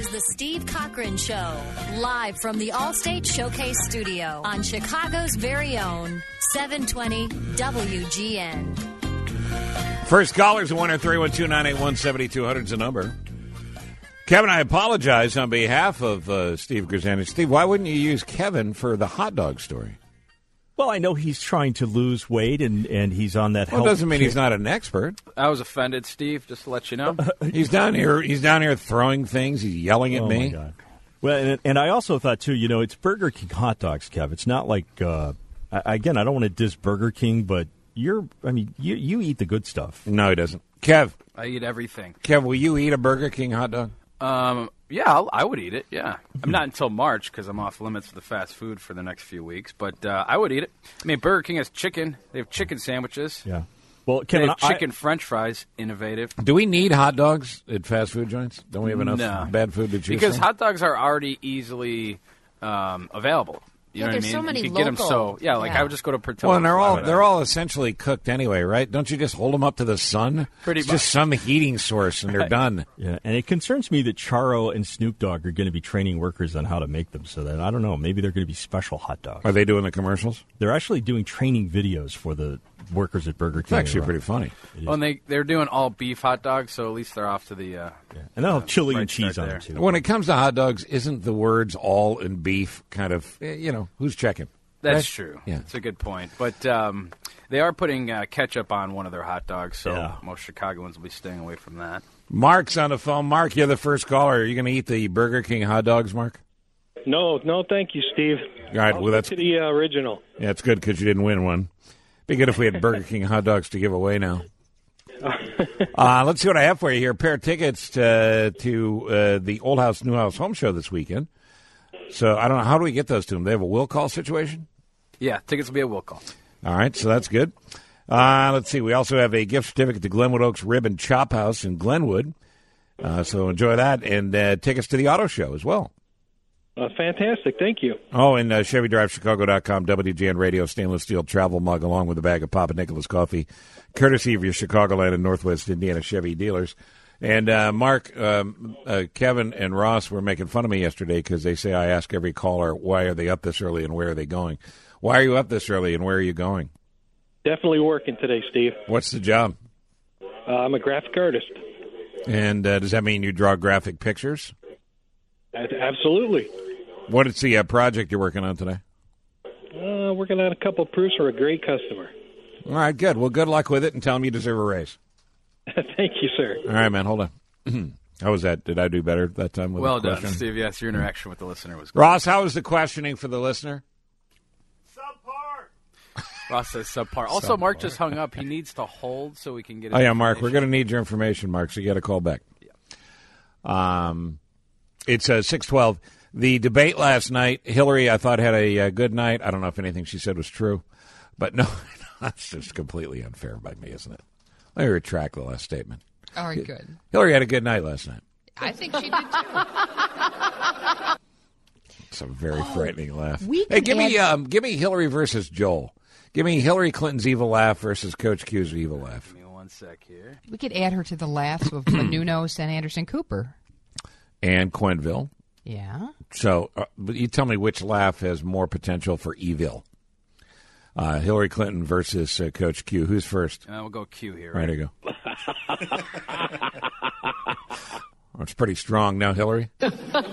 is the Steve Cochran Show, live from the Allstate Showcase Studio on Chicago's very own 720 WGN. First callers, 1-312-981-7200 is the number. Kevin, I apologize on behalf of Steve Grzanich. Steve, why wouldn't you use Kevin for the hot dog story? Well, I know he's trying to lose weight, and he's on that. Well, it doesn't mean he's not an expert. I was offended, Steve, just to let you know. He's down here throwing things. He's yelling at me. My God. Well, and I also thought, too, it's Burger King hot dogs, Kev. It's not like, again, I don't want to diss Burger King, but you eat the good stuff. No, he doesn't. Kev. I eat everything. Kev, will you eat a Burger King hot dog? Yeah, I would eat it, yeah. I'm not until March because I'm off limits for the fast food for the next few weeks, but I would eat it. I mean, Burger King has chicken. They have chicken sandwiches. Yeah. Well, Kevin, they have chicken French fries, innovative. Do we need hot dogs at fast food joints? Don't we have enough bad food to choose Because from? hot dogs are already easily available. You know what I mean? So many you can local. get them I would just go to Portillo's. Well, and they're all essentially cooked anyway, right? Don't you just hold them up to the sun? Pretty it's much. Just some heating source, and they're done. Yeah, and it concerns me that Charo and Snoop Dogg are going to be training workers on how to make them. So that I don't know, maybe they're going to be special hot dogs. Are they doing the commercials? They're actually doing training videos for the workers at Burger King. It's actually pretty funny. Well, and they're doing all beef hot dogs, so at least they're off to the. And they'll have chili right and cheese start on them there. too. When it comes to hot dogs, isn't the words all in beef kind of, who's checking? That's Right? true. Yeah. That's a good point. But they are putting ketchup on one of their hot dogs, so most Chicagoans will be staying away from that. Mark's on the phone. Mark, you're the first caller. Are you going to eat the Burger King hot dogs, Mark? No, thank you, Steve. All right, well, that's to the original. Yeah, it's good because you didn't win one. Be good if we had Burger King hot dogs to give away now. Let's see what I have for you here. A pair of tickets to the Old House, New House Home Show this weekend. So I don't know. How do we get those to them? They have a will call situation? Yeah, tickets will be a will call. All right, so that's good. Let's see. We also have a gift certificate to Glenwood Oaks Rib and Chop House in Glenwood. So enjoy that. And tickets to the auto show as well. Fantastic. Thank you. Oh, and ChevyDriveChicago.com, WGN Radio, stainless steel travel mug, along with a bag of Papa Nicholas coffee, courtesy of your Chicagoland and Northwest Indiana Chevy dealers. And Mark, Kevin, and Ross were making fun of me yesterday because they say I ask every caller, why are they up this early and where are they going? Why are you up this early and where are you going? Definitely working today, Steve. What's the job? I'm a graphic artist. And does that mean you draw graphic pictures? Absolutely. What is the project you're working on today? Working on a couple proofs for a great customer. All right, good. Well, good luck with it and tell them you deserve a raise. Thank you, sir. All right, man, hold on. How was that? Did I do better that time with Well the done, question? Steve. Yes, your interaction with the listener was good. Ross, how was the questioning for the listener? Ross says subpar. Also, Mark just hung up. He needs to hold so we can get his Oh, yeah, Mark, we're information. going to need your information, Mark, so you got to call back. It's 6:12. The debate last night, Hillary, I thought, had a good night. I don't know if anything she said was true. But no, that's just completely unfair by me, isn't it? Let me retract the last statement. All right, good. Hillary had a good night last night. I think she did too. It's a very frightening laugh. we Hey, can give me Hillary versus Joel. Give me Hillary Clinton's evil laugh versus Coach Q's evil laugh. Give me 1 sec here. We could add her to the laughs of Menounos and Anderson Cooper. And Quenville. Yeah. So, but you tell me which laugh has more potential for evil. Hillary Clinton versus Coach Q. Who's first? We'll go Q here. Right, there you go. It's pretty strong now, Hillary. I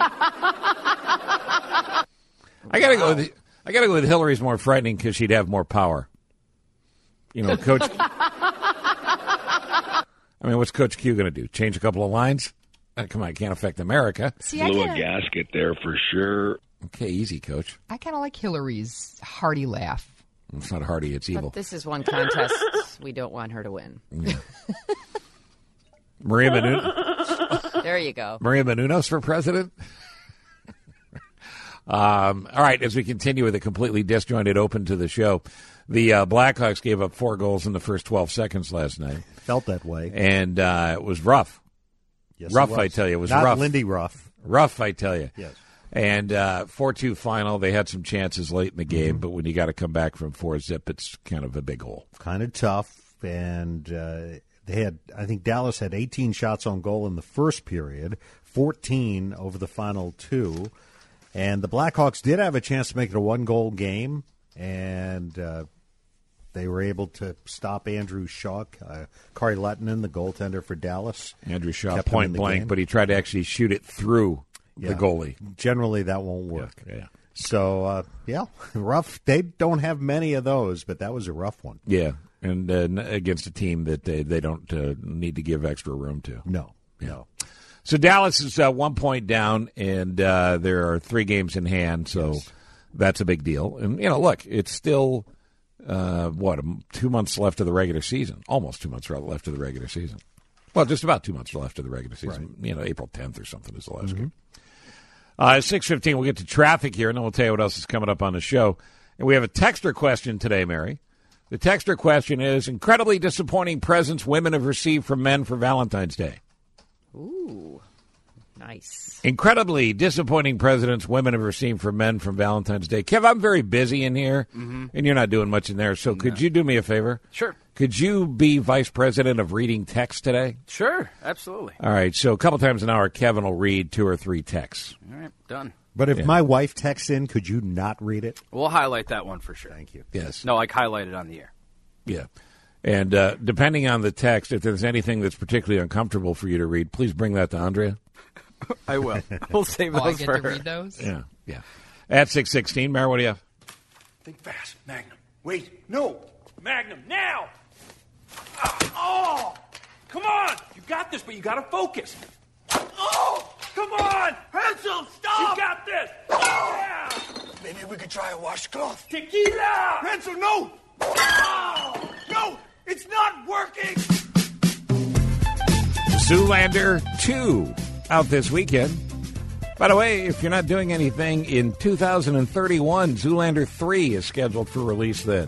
gotta go with Hillary's more frightening because she'd have more power. You know, Coach. I mean, what's Coach Q going to do? Change a couple of lines? Come on, it can't affect America. See, Blew a gasket there for sure. Okay, easy, Coach. I kind of like Hillary's hearty laugh. It's not hearty, it's evil. But this is one contest we don't want her to win. Yeah. Maria Menounos. There you go. Maria Menounos for president. All right, as we continue with a completely disjointed open to the show, the Blackhawks gave up 4 goals in the first 12 seconds last night. Felt that way. And it was rough. Yes, rough, it was. I tell you. It was Not rough. Lindy rough. Rough, I tell you. Yes. And 4-2 final. They had some chances late in the game, but when you got to come back from 4-zip, it's kind of a big hole. Kind of tough. And they had, I think Dallas had 18 shots on goal in the first period, 14 over the final two. And the Blackhawks did have a chance to make it a one-goal game, and they were able to stop Andrew Shaw, Kari Lehtinen, the goaltender for Dallas. Andrew Shaw, kept him point in the blank, game. but he tried to actually shoot it through the goalie. Generally, that won't work. Yeah. So, rough. They don't have many of those, but that was a rough one. Yeah, and against a team that they don't need to give extra room to. No. So Dallas is 1 point down, and there are 3 games in hand, so that's a big deal. And, look, it's still, 2 months left of the regular season. Almost 2 months left of the regular season. Well, just about 2 months left of the regular season. Right. April 10th or something is the last game. 6:15, we'll get to traffic here, and then we'll tell you what else is coming up on the show. And we have a texter question today, Mary. The texter question is, incredibly disappointing presents women have received from men for Valentine's Day. Ooh, nice. Incredibly disappointing presents women have received from men from Valentine's Day. Kev, I'm very busy in here, and you're not doing much in there, so could you do me a favor? Sure. Could you be vice president of reading text today? Sure, absolutely. All right, so a couple times an hour, Kevin will read 2 or 3 texts. All right, done. But if my wife texts in, could you not read it? We'll highlight that one for sure. Thank you. Yes. No, highlight it on the air. Yeah. And depending on the text, if there's anything that's particularly uncomfortable for you to read, please bring that to Andrea. I will. We'll save I those get for to her. read those? Yeah. At 6:16, Mary, what do you have? Think fast, Magnum. Wait, no. Magnum, now! Oh! Come on! You got this, but you gotta focus. Oh! Come on! Hansel, stop! You got this! Yeah! Maybe we could try a washcloth. Tequila! Hansel, no! Oh! No! It's not working! Zoolander 2 out this weekend. By the way, if you're not doing anything in 2031, Zoolander 3 is scheduled for release then.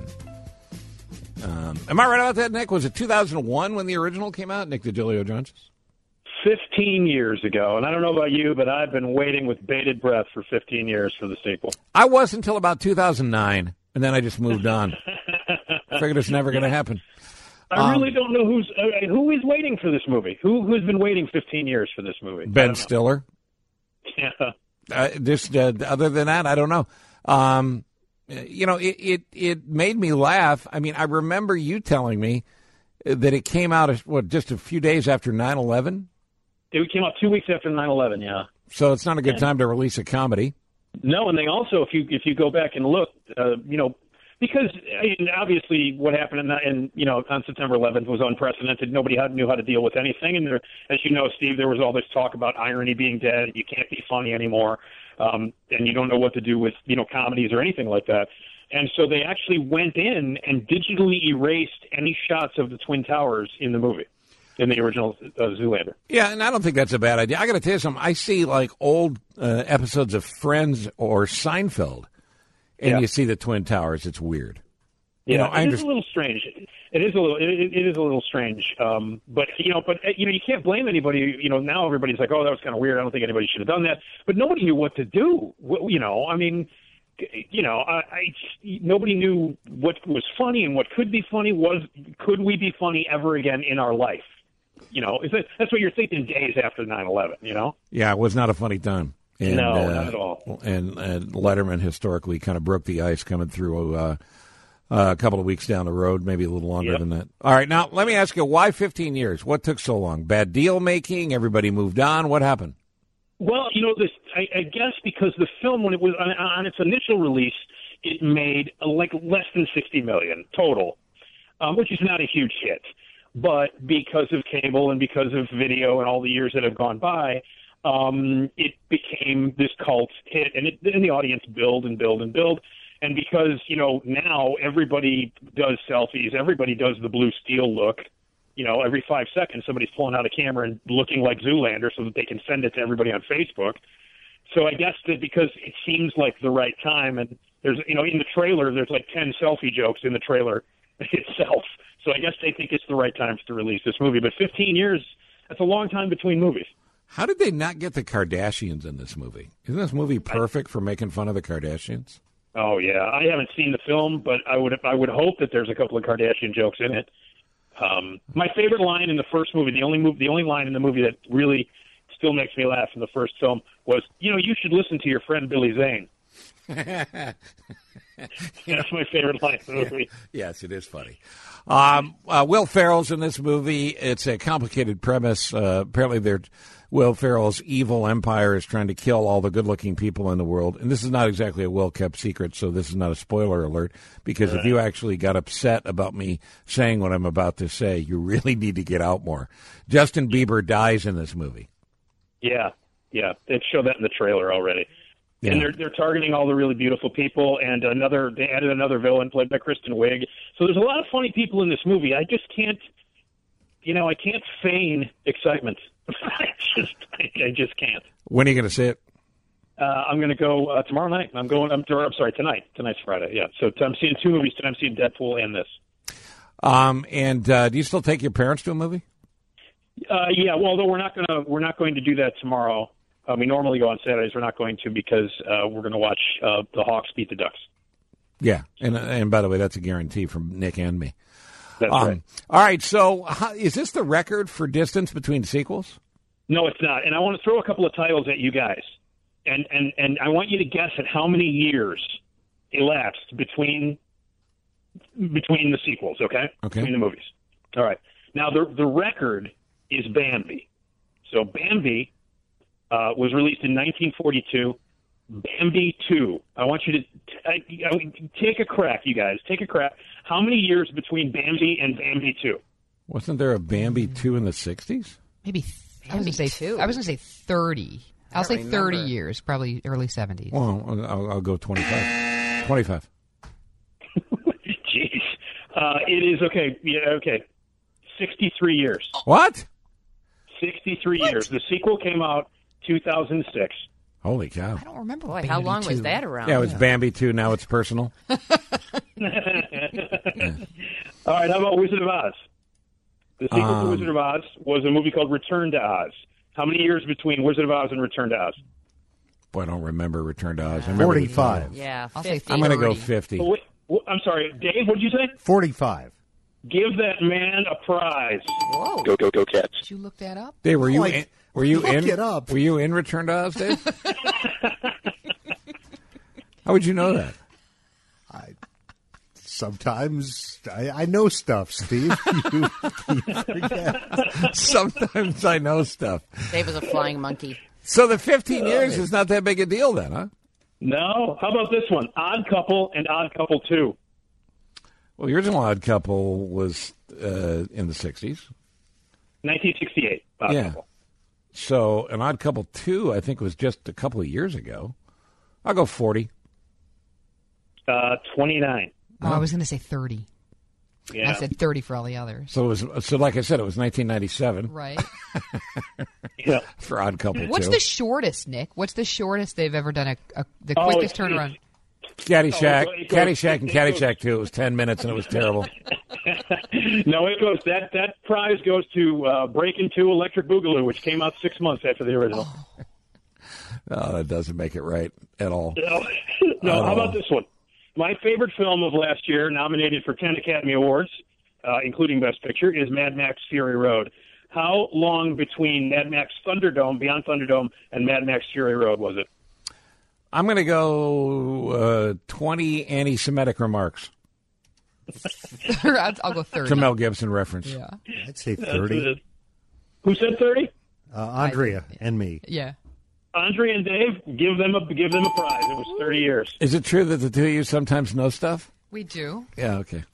Am I right about that, Nick? Was it 2001 when the original came out, Nick DiGilio Jones? 15 years ago, and I don't know about you, but I've been waiting with bated breath for 15 years for the sequel. I was until about 2009, and then I just moved on. I figured it's never going to happen. I really don't know who is waiting for this movie. Who's been waiting 15 years for this movie? Ben Stiller. Yeah. Just other than that, I don't know. It made me laugh. I mean, I remember you telling me that it came out just a few days after 9/11. It came out 2 weeks after 9/11. Yeah. So it's not a good time to release a comedy. No, and they also, if you go back and look, because obviously what happened on September 11th was unprecedented. Nobody knew how to deal with anything, and as you know, Steve, there was all this talk about irony being dead. You can't be funny anymore, and you don't know what to do with comedies or anything like that. And so they actually went in and digitally erased any shots of the Twin Towers in the movie, in the original Zoolander. Yeah, and I don't think that's a bad idea. I got to tell you something. I see old episodes of Friends or Seinfeld, and you see the Twin Towers. It's weird. Yeah, it is a little strange. It is a little strange. But you can't blame anybody. Now everybody's like, oh, that was kind of weird. I don't think anybody should have done that. But nobody knew what to do. Nobody knew what was funny and what could be funny. Could we be funny ever again in our life? That's what you're thinking days after 9/11. Yeah, it was not a funny time. And, no, not at all. And Letterman historically kind of broke the ice coming through a couple of weeks down the road, maybe a little longer than that. All right, now let me ask you, why 15 years? What took so long? Bad deal making? Everybody moved on? What happened? Well, I guess because the film, when it was on its initial release, it made less than $60 million total, which is not a huge hit. But because of cable and because of video and all the years that have gone by, it became this cult hit, and the audience build and build and build. And because, now everybody does selfies, everybody does the Blue Steel look. Every 5 seconds somebody's pulling out a camera and looking like Zoolander so that they can send it to everybody on Facebook. So I guess that because it seems like the right time, and there's, in the trailer, there's 10 selfie jokes in the trailer itself. So I guess they think it's the right time to release this movie. But 15 years, that's a long time between movies. How did they not get the Kardashians in this movie? Isn't this movie perfect for making fun of the Kardashians? Oh, yeah. I haven't seen the film, but I would hope that there's a couple of Kardashian jokes in it. My favorite line in the first movie, the only line in the movie that really still makes me laugh from the first film was, you should listen to your friend Billy Zane. That's my favorite line in the movie. Yes, it is funny. Will Ferrell's in this movie. It's a complicated premise. Apparently, Will Ferrell's evil empire is trying to kill all the good-looking people in the world. And this is not exactly a well-kept secret, so this is not a spoiler alert, because if you actually got upset about me saying what I'm about to say, you really need to get out more. Justin Bieber dies in this movie. Yeah. They showed that in the trailer already. Yeah. And they're targeting all the really beautiful people, and they added another villain played by Kristen Wiig. So there's a lot of funny people in this movie. I just can't, I can't feign excitement. I just can't. When are you going to see it? I'm going to go tomorrow night. I'm sorry, tonight. Tonight's Friday. Yeah. So I'm seeing 2 movies tonight. I'm seeing Deadpool and this. Do you still take your parents to a movie? Yeah. Well, although we're not going to do that tomorrow. We normally go on Saturdays. We're not going to because we're going to watch the Hawks beat the Ducks. Yeah, and by the way, that's a guarantee from Nick and me. That's right. All right, so is this the record for distance between sequels? No, it's not. And I want to throw a couple of titles at you guys, and I want you to guess at how many years elapsed between the sequels. Okay. Between the movies. All right. Now the record is Bambi. So Bambi was released in 1942. Bambi 2. I want you to take a crack, you guys. Take a crack. How many years between Bambi and Bambi 2? Wasn't there a Bambi 2 in the 60s? Maybe. I was going to say 30. I'll say 30 years, probably early 70s. Well, I'll go 25. 25. Jeez. It is, okay. Yeah, okay. 63 years. What? 63 years. The sequel came out 2006. Holy cow. I don't remember. Boy, how long was that around? Yeah, it was Bambi 2. Now it's personal. All right, how about Wizard of Oz? The sequel to Wizard of Oz was a movie called Return to Oz. How many years between Wizard of Oz and Return to Oz? Boy, I don't remember Return to Oz. 45. Yeah, I'll say 50. I'm going to go 50. Oh, wait, I'm sorry, Dave, what did you say? 45. Give that man a prize. Whoa. Go Cats. Did you look that up? Dave, were you Like, in? Were you look in? it up. Were you in Return to Oz, Dave? How would you know that? Sometimes I know stuff, Steve. You forget. Sometimes I know stuff. Dave was a flying monkey. So the 15 years is not that big a deal then, huh? No. How about this one? Odd Couple and Odd Couple 2. Well, the original Odd Couple was in the 60s. 1968. Odd Couple. So an Odd Couple 2, I think, was just a couple of years ago. I'll go 40. 29. Oh, I was going to say 30. Yeah. I said 30 for all the others. So like I said, it was 1997. Right. Yeah. For Odd Couple 2. What's the shortest, Nick? What's the shortest they've ever done the quickest turnaround? Caddyshack. Oh, Caddyshack and Caddyshack 2. It was 10 minutes and it was terrible. No, it goes. That prize goes to Breakin' 2 Electric Boogaloo, which came out 6 months after the original. Oh, that doesn't make it right at all. No, how about this one? My favorite film of last year, nominated for 10 Academy Awards, including Best Picture, is Mad Max Fury Road. How long between Mad Max Thunderdome, Beyond Thunderdome, and Mad Max Fury Road was it? I'm going to go 20 anti-Semitic remarks. I'll go 30. To Mel Gibson reference. Yeah. I'd say 30. Who said 30? Andrea and me. Yeah. Andrea and Dave, give them a prize. It was 30 years. Is it true that the two of you sometimes know stuff? We do. Yeah, okay.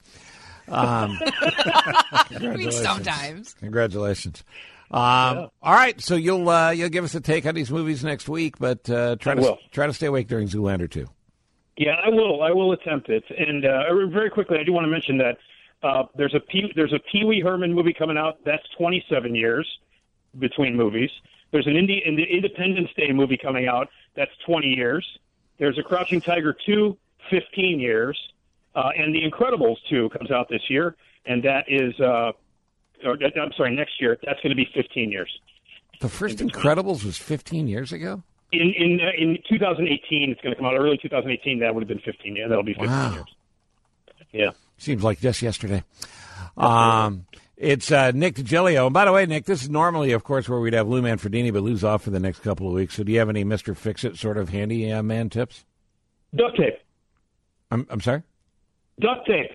Sometimes. Congratulations. All right, so you'll give us a take on these movies next week, but try to stay awake during Zoolander 2. Yeah, I will. I will attempt it. And very quickly, I do want to mention that there's a Pee Wee Herman movie coming out. That's 27 years between movies. There's an Independence Day movie coming out. That's 20 years. There's a Crouching Tiger 2, 15 years. And The Incredibles 2 comes out this year, and that is, next year. That's going to be 15 years. The first Incredibles was 15 years ago? In 2018, it's going to come out early 2018. That would have been 15 years. That'll be 15 years. Yeah. Seems like just yesterday. It's Nick DiGilio. And by the way, Nick, this is normally, of course, where we'd have Lou Manfredini, but Lou's off for the next couple of weeks. So do you have any Mr. Fix-It sort of handy man tips? Duct tape. I'm sorry? Duct tape.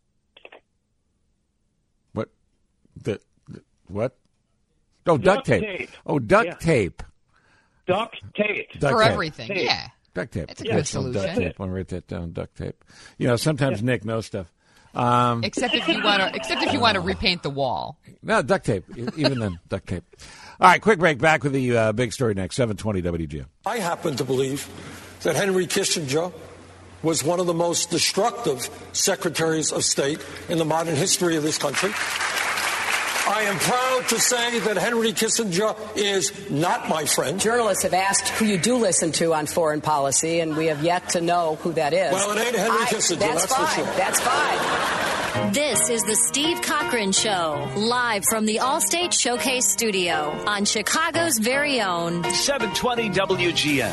What? What? Oh, duct tape. Oh, duct tape. Duct tape. For everything, yeah. Duct tape. It's a good solution. Duct tape. Want to write that down? Duct tape. Sometimes Nick knows stuff. Except if you want to repaint the wall. No, duct tape. Even then, duct tape. All right, quick break. Back with the big story next. 720 WGN. I happen to believe that Henry Kissinger was one of the most destructive secretaries of state in the modern history of this country. I am proud to say that Henry Kissinger is not my friend. Journalists have asked who you do listen to on foreign policy, and we have yet to know who that is. Well, it ain't Henry Kissinger, that's fine. for sure. That's fine. This is the Steve Cochran Show, live from the Allstate Showcase Studio on Chicago's very own 720 WGN.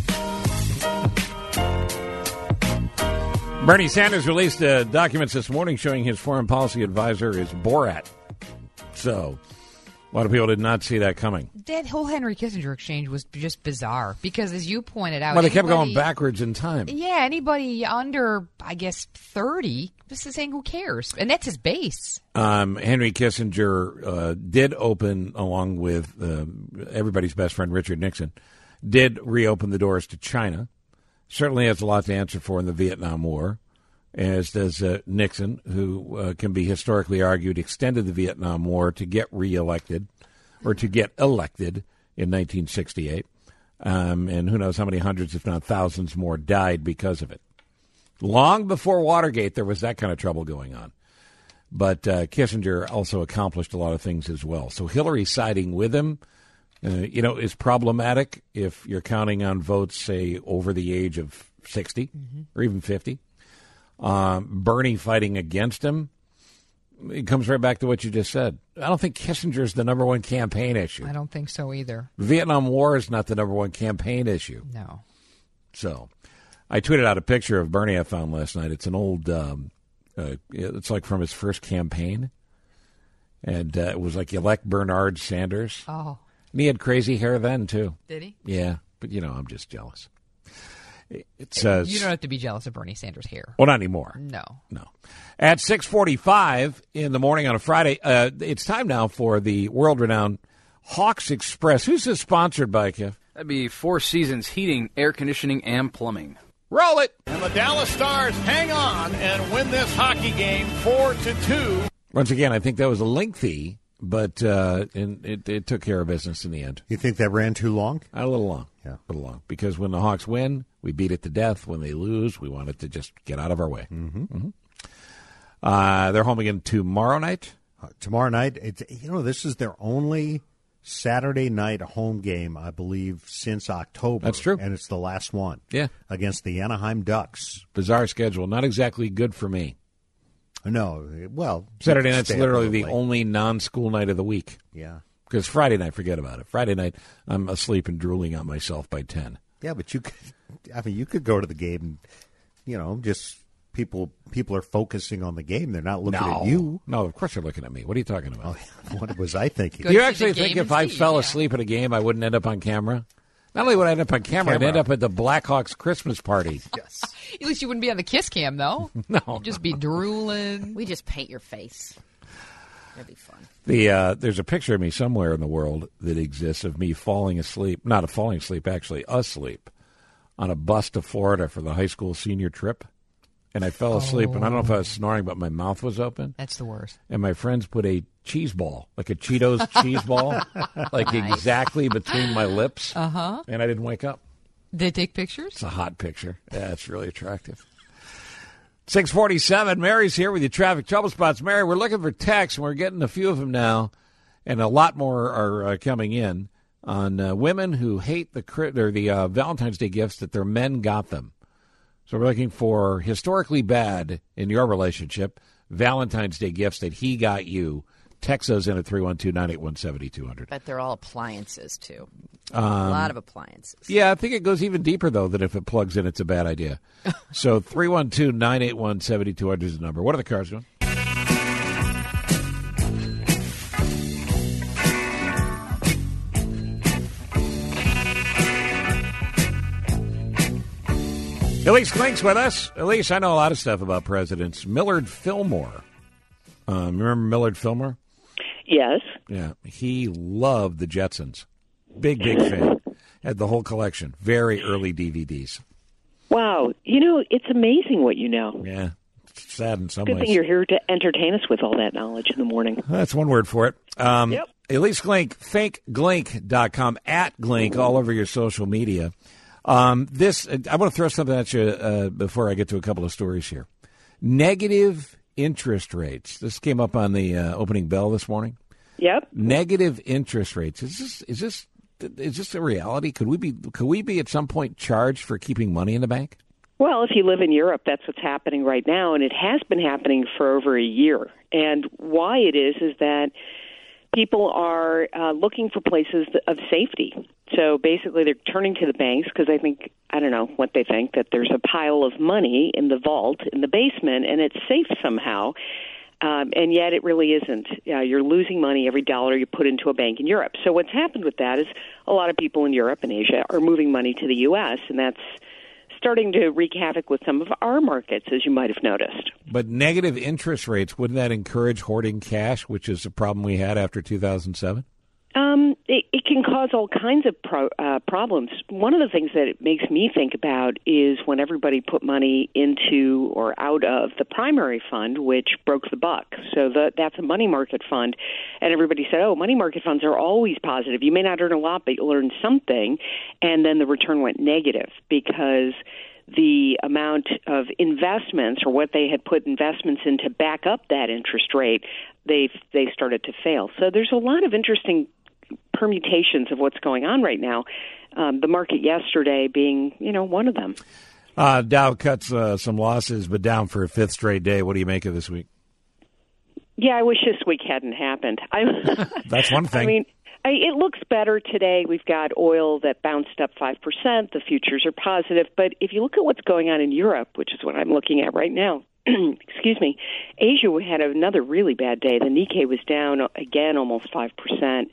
Bernie Sanders released documents this morning showing his foreign policy advisor is Borat. So, a lot of people did not see that coming. That whole Henry Kissinger exchange was just bizarre because, as you pointed out, well, they kept going backwards in time. Yeah, anybody under, I guess, 30, just saying who cares, and that's his base. Henry Kissinger did open, along with everybody's best friend Richard Nixon, did reopen the doors to China. Certainly has a lot to answer for in the Vietnam War, as does Nixon, who can be historically argued extended the Vietnam War to get reelected or to get elected in 1968. And who knows how many hundreds, if not thousands more, died because of it. Long before Watergate, there was that kind of trouble going on. But Kissinger also accomplished a lot of things as well. So Hillary siding with him, is problematic if you're counting on votes, say, over the age of 60 or even 50. Bernie fighting against him, it comes right back to what you just said. I don't think Kissinger's the number one campaign issue. I don't think so either. The Vietnam War is not the number one campaign issue. No. So I tweeted out a picture of Bernie I found last night. It's an old, it's like from his first campaign. And it was like elect Bernard Sanders. Oh. And he had crazy hair then, too. Did he? Yeah, but, I'm just jealous. It says you don't have to be jealous of Bernie Sanders' hair. Well, not anymore. No. At 6:45 in the morning on a Friday, it's time now for the world-renowned Hawks Express. Who's this sponsored by, Kev? That'd be Four Seasons Heating, Air Conditioning, and Plumbing. Roll it! And the Dallas Stars hang on and win this hockey game 4-2. Once again, I think that was a lengthy, but it took care of business in the end. You think that ran too long? A little long. Yeah. A little long. Because when the Hawks win, we beat it to death. When they lose, we want it to just get out of our way. Mm-hmm. They're home again tomorrow night. Tomorrow night, this is their only Saturday night home game, I believe, since October. That's true. And it's the last one. Yeah. Against the Anaheim Ducks. Bizarre schedule. Not exactly good for me. No. Well, Saturday night's literally the only non-school night of the week. Yeah. Because Friday night, forget about it. Friday night, I'm asleep and drooling on myself by 10. Yeah, but you could go to the game and, just people are focusing on the game. They're not looking at you. No, of course they're looking at me. What are you talking about? What was I thinking? Do you actually think if I fell asleep at a game, I wouldn't end up on camera? Not only would I end up on camera, I'd end up at the Blackhawks Christmas party. Yes. At least you wouldn't be on the kiss cam, though. No. You'd just be drooling. We just paint your face. That'd be fun. There's a picture of me somewhere in the world that exists of me falling asleep, not falling asleep, actually, asleep, on a bus to Florida for the high school senior trip. And I fell asleep, and I don't know if I was snoring, but my mouth was open. That's the worst. And my friends put a cheese ball, like a Cheetos cheese ball, like exactly between my lips. Uh-huh. And I didn't wake up. Did they take pictures? It's a hot picture. Yeah, it's really attractive. 6:47, Mary's here with your traffic trouble spots. Mary, we're looking for texts, and we're getting a few of them now, and a lot more are coming in on women who hate the Valentine's Day gifts that their men got them. So we're looking for historically bad in your relationship Valentine's Day gifts that he got you. Text those in at 312-981-7200. But they're all appliances, too. A lot of appliances. Yeah, I think it goes even deeper, though, that if it plugs in, it's a bad idea. So 312-981-7200 is the number. What are the cars doing? Elise Klink's with us. Elise, I know a lot of stuff about presidents. Millard Fillmore. Remember Millard Fillmore? Yes. Yeah. He loved the Jetsons. Big fan. Had the whole collection. Very early DVDs. Wow. You know, it's amazing what you know. Yeah. It's sad in some Good ways. thing you're here to entertain us with all that knowledge in the morning. That's one word for it. Yep. Elise Glink, fakeglink.com, @Glink, all over your social media. I want to throw something at you before I get to a couple of stories here. Negative interest rates. This came up on the opening bell this morning. Yep. Negative interest rates. Is this a reality? Could we be at some point charged for keeping money in the bank? Well, if you live in Europe, that's what's happening right now, and it has been happening for over a year. And why it is that people are looking for places of safety. So basically they're turning to the banks because I don't know what they think, that there's a pile of money in the vault in the basement and it's safe somehow. And yet it really isn't. You're losing money every dollar you put into a bank in Europe. So what's happened with that is a lot of people in Europe and Asia are moving money to the U.S., and that's starting to wreak havoc with some of our markets, as you might have noticed. But negative interest rates, wouldn't that encourage hoarding cash, which is a problem we had after 2007? It can cause all kinds of problems. One of the things that it makes me think about is when everybody put money into or out of the primary fund, which broke the buck. So that's a money market fund. And everybody said, money market funds are always positive. You may not earn a lot, but you'll earn something. And then the return went negative because the amount of investments or what they had put investments in to back up that interest rate, they started to fail. So there's a lot of interesting permutations of what's going on right now. The market yesterday being, one of them. Dow cuts some losses, but down for a fifth straight day. What do you make of this week? Yeah, I wish this week hadn't happened. That's one thing. I mean, it looks better today. We've got oil that bounced up 5%. The futures are positive. But if you look at what's going on in Europe, which is what I'm looking at right now, excuse me, Asia had another really bad day. The Nikkei was down again almost 5%.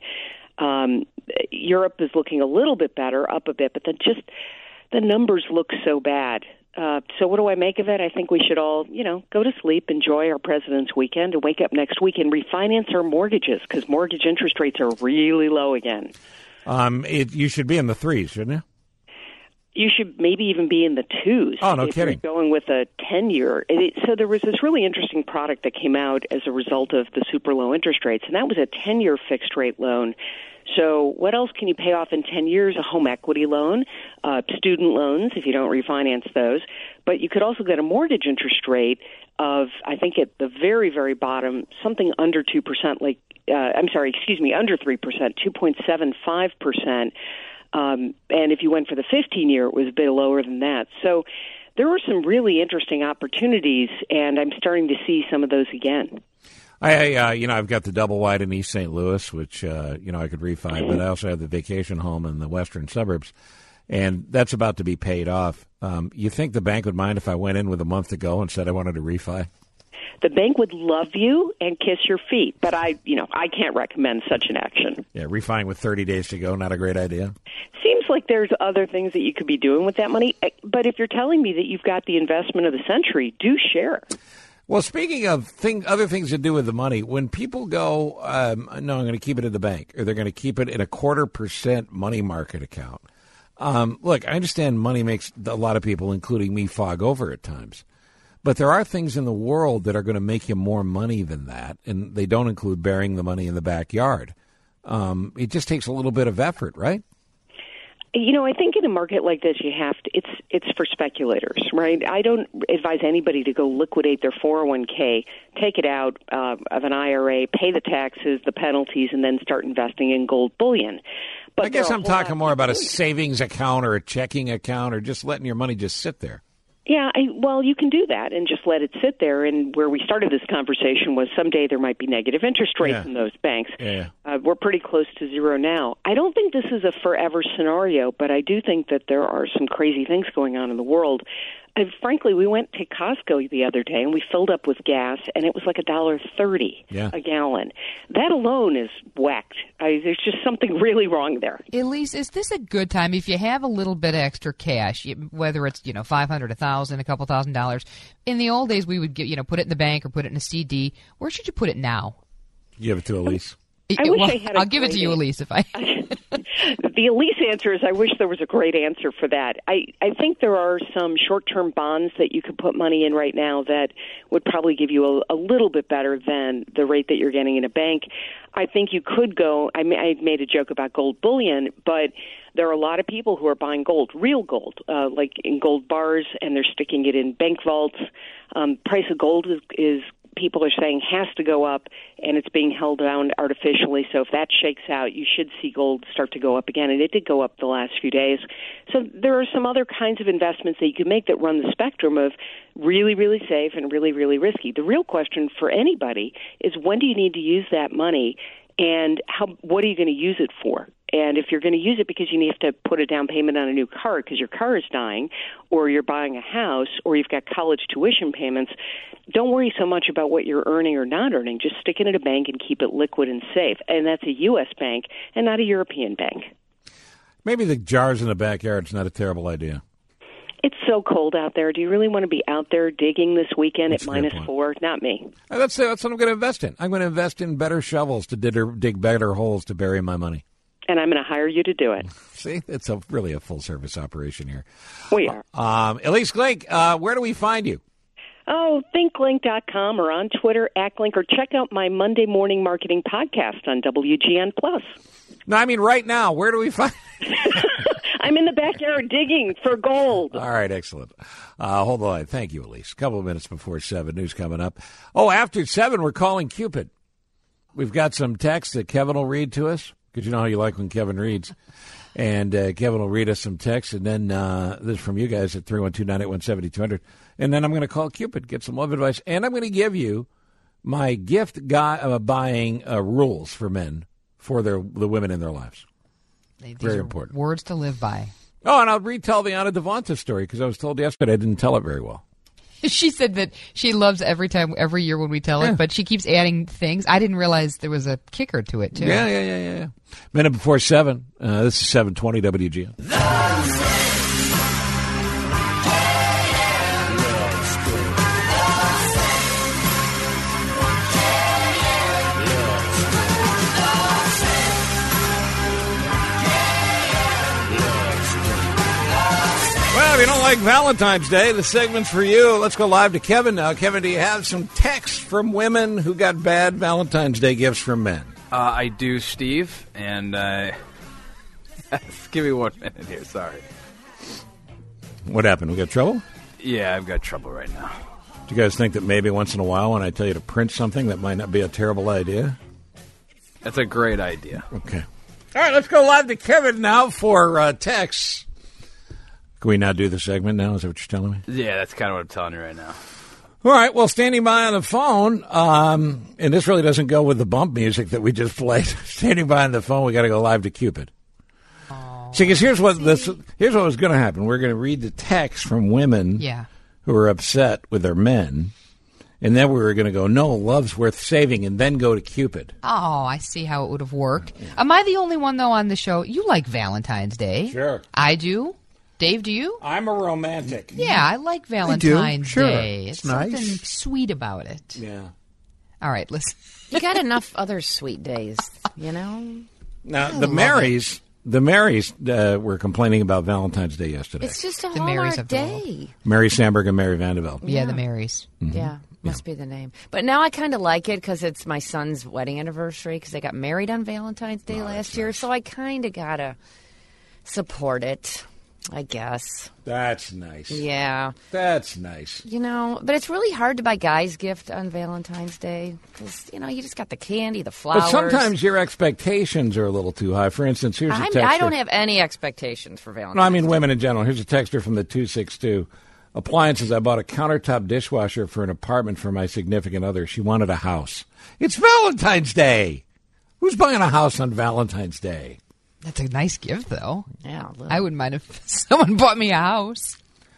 Europe is looking a little bit better, up a bit, but then just the numbers look so bad. So what do I make of it? I think we should all, go to sleep, enjoy our President's weekend, and wake up next week and refinance our mortgages because mortgage interest rates are really low again. You should be in the 3s, shouldn't you? You should maybe even be in the 2s. Oh, no if kidding. You're going with a 10-year. So there was this really interesting product that came out as a result of the super low interest rates, and that was a 10-year fixed-rate loan. So what else can you pay off in 10 years? A home equity loan, student loans if you don't refinance those. But you could also get a mortgage interest rate of, I think at the very, very bottom, something under 2%, under 3%, 2.75%. And if you went for the 15-year, it was a bit lower than that. So there were some really interesting opportunities, and I'm starting to see some of those again. I've got the double wide in East St. Louis, which, I could refi, but I also have the vacation home in the western suburbs, and that's about to be paid off. You think the bank would mind if I went in with a month to go and said I wanted to refi? The bank would love you and kiss your feet, but I can't recommend such an action. Yeah, refining with 30 days to go, not a great idea. Seems like there's other things that you could be doing with that money, but if you're telling me that you've got the investment of the century, do share. Well, speaking of other things to do with the money, when people go, no, I'm going to keep it in the bank, or they're going to keep it in a 0.25% money market account. Look, I understand money makes a lot of people, including me, fog over at times. But there are things in the world that are going to make you more money than that, and they don't include burying the money in the backyard. It just takes a little bit of effort, right? I think in a market like this, you have to. It's for speculators, right? I don't advise anybody to go liquidate their 401k, take it out of an IRA, pay the taxes, the penalties, and then start investing in gold bullion. But I guess I'm talking more about a savings account or a checking account or just letting your money just sit there. Yeah, you can do that and just let it sit there. And where we started this conversation was someday there might be negative interest rates in those banks. Yeah. We're pretty close to zero now. I don't think this is a forever scenario, but I do think that there are some crazy things going on in the world. frankly, we went to Costco the other day and we filled up with gas, and it was like $1.30 a gallon. That alone is whacked. There's just something really wrong there. Elise, is this a good time if you have a little bit of extra cash, whether it's $500, $1,000, a couple $1,000? In the old days, we would put it in the bank or put it in a CD. Where should you put it now? Give it to Elise. I'll give it to you, Elise, if I. The Elise answer is I wish there was a great answer for that. I think there are some short-term bonds that you could put money in right now that would probably give you a little bit better than the rate that you're getting in a bank. I think you could go, I made a joke about gold bullion, but there are a lot of people who are buying gold, real gold, like in gold bars, and they're sticking it in bank vaults. Price of gold is people are saying has to go up, and it's being held down artificially. So if that shakes out, you should see gold start to go up again, and it did go up the last few days. So there are some other kinds of investments that you can make that run the spectrum of really, really safe and really, really risky. The real question for anybody is when do you need to use that money, and what are you going to use it for? And if you're going to use it because you have to put a down payment on a new car because your car is dying, or you're buying a house, or you've got college tuition payments, don't worry so much about what you're earning or not earning. Just stick it in a bank and keep it liquid and safe. And that's a U.S. bank and not a European bank. Maybe the jars in the backyard's not a terrible idea. It's so cold out there. Do you really want to be out there digging this weekend at -4? Not me. That's what I'm going to invest in. I'm going to invest in better shovels to dig better holes to bury my money. And I'm going to hire you to do it. See, it's really a full-service operation here. We are. Elise Glink, where do we find you? Oh, thinklink.com or on Twitter, @Link, or check out my Monday morning marketing podcast on WGN+. No, I mean right now. Where do we find I'm in the backyard digging for gold. All right, excellent. Hold on. Thank you, Elise. A couple of minutes before 7, news coming up. Oh, after 7, we're calling Cupid. We've got some text that Kevin will read to us, because you know how you like when Kevin reads. And Kevin will read us some text, and then this is from you guys at 312-981-7200. And then I'm going to call Cupid, get some love advice, and I'm going to give you my gift buying rules for men for the women in their lives. Very important. Words to live by. Oh, and I'll retell the Anna Devonta story, because I was told yesterday I didn't tell it very well. She said that she loves every year when we tell it, but she keeps adding things. I didn't realize there was a kicker to it, too. Yeah. Minute before 7. This is 720 WGN. Well, if you don't like Valentine's Day, the segment's for you. Let's go live to Kevin now. Kevin, do you have some texts from women who got bad Valentine's Day gifts from men? I do, Steve, and give me 1 minute here, sorry. What happened? We got trouble? Yeah, I've got trouble right now. Do you guys think that maybe once in a while when I tell you to print something that might not be a terrible idea? That's a great idea. Okay. All right, let's go live to Kevin now for texts. Can we not do the segment now? Is that what you're telling me? Yeah, that's kind of what I'm telling you right now. All right, well, standing by on the phone, and this really doesn't go with the bump music that we just played. Standing by on the phone, we got to go live to Cupid. See, because here's what was going to happen. We're going to read the text from women who are upset with their men, and then we were going to go, no, love's worth saving, and then go to Cupid. Oh, I see how it would have worked. Am I the only one, though, on the show? You like Valentine's Day. Sure. I do. Dave, do you? I'm a romantic. Yeah, I like Valentine's Day. It's something nice. Sweet about it. Yeah. All right, listen. You got enough other sweet days, you know? Now, the Marys were complaining about Valentine's Day yesterday. It's just a The Marys Hallmark of the world. day. Mary Sandberg and Mary Vanderbilt. Yeah, the Marys. Mm-hmm. Yeah, must be the name. But now I kind of like it because it's my son's wedding anniversary because they got married on Valentine's Day last year. Nice. So I kind of got to support it, I guess. That's nice. Yeah. That's nice. You know, but it's really hard to buy guys gift on Valentine's Day because, you know, you just got the candy, the flowers. But sometimes your expectations are a little too high. For instance, here's a texter. I don't have any expectations for Valentine's Day. No, I mean women in general. Here's a texter from the 262. Appliances. I bought a countertop dishwasher for an apartment for my significant other. She wanted a house. It's Valentine's Day. Who's buying a house on Valentine's Day? That's a nice gift, though. Yeah. I wouldn't mind if someone bought me a house.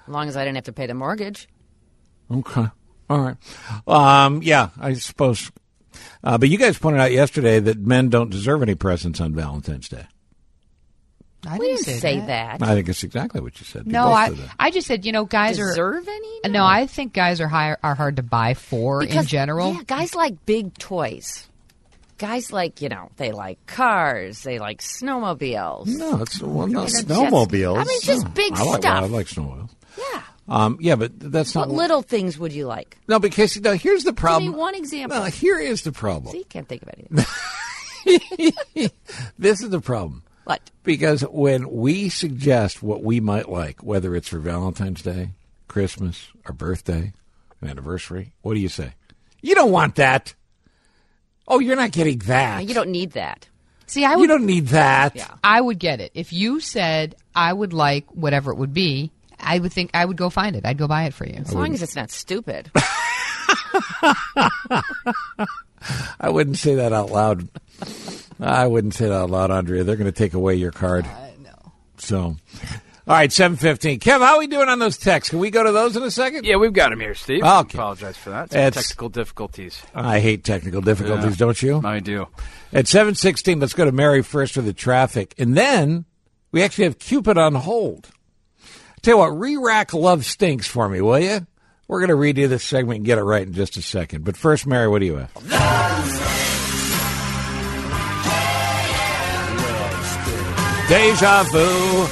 long as I didn't have to pay the mortgage. Okay. All right. Yeah, I suppose. But you guys pointed out yesterday that men don't deserve any presents on Valentine's Day. I We didn't didn't say that. I think it's exactly what you said. You No, both I said that. I just said, guys Deserve any? are. No, I think guys are hard to buy for in general. Yeah, guys like big toys. Guys like, they like cars. They like snowmobiles. No, it's not snowmobiles. I mean, just big I stuff. like snowmobiles. Yeah. Yeah, but that's not What little things would you like? No, because here's the problem. Give me one example. No, here is the problem. See, can't think of anything. This is the problem. What? Because when we suggest what we might like, whether it's for Valentine's Day, Christmas, our birthday, an anniversary, what do you say? You don't want that. Oh, you're not getting that. You don't need that. See, I would. You don't need that. Yeah. I would get it if you said I would like whatever it would be. I would think I would go find it. I'd go buy it for you. As long as it's not stupid. I wouldn't say that out loud. I wouldn't say that out loud, Andrea. They're going to take away your card. I know. So, all right, 7:15. Kev, how are we doing on those texts? Can we go to those in a second? Yeah, we've got him here, Steve. Okay. Apologize for that. It's- Technical difficulties. I hate technical difficulties, don't you? I do. At 7:16, let's go to Mary first for the traffic. And then we actually have Cupid on hold. Tell you what, re-rack Love Stinks for me, will you? We're going to redo this segment and get it right in just a second. But first, Mary, what do you have? Deja vu.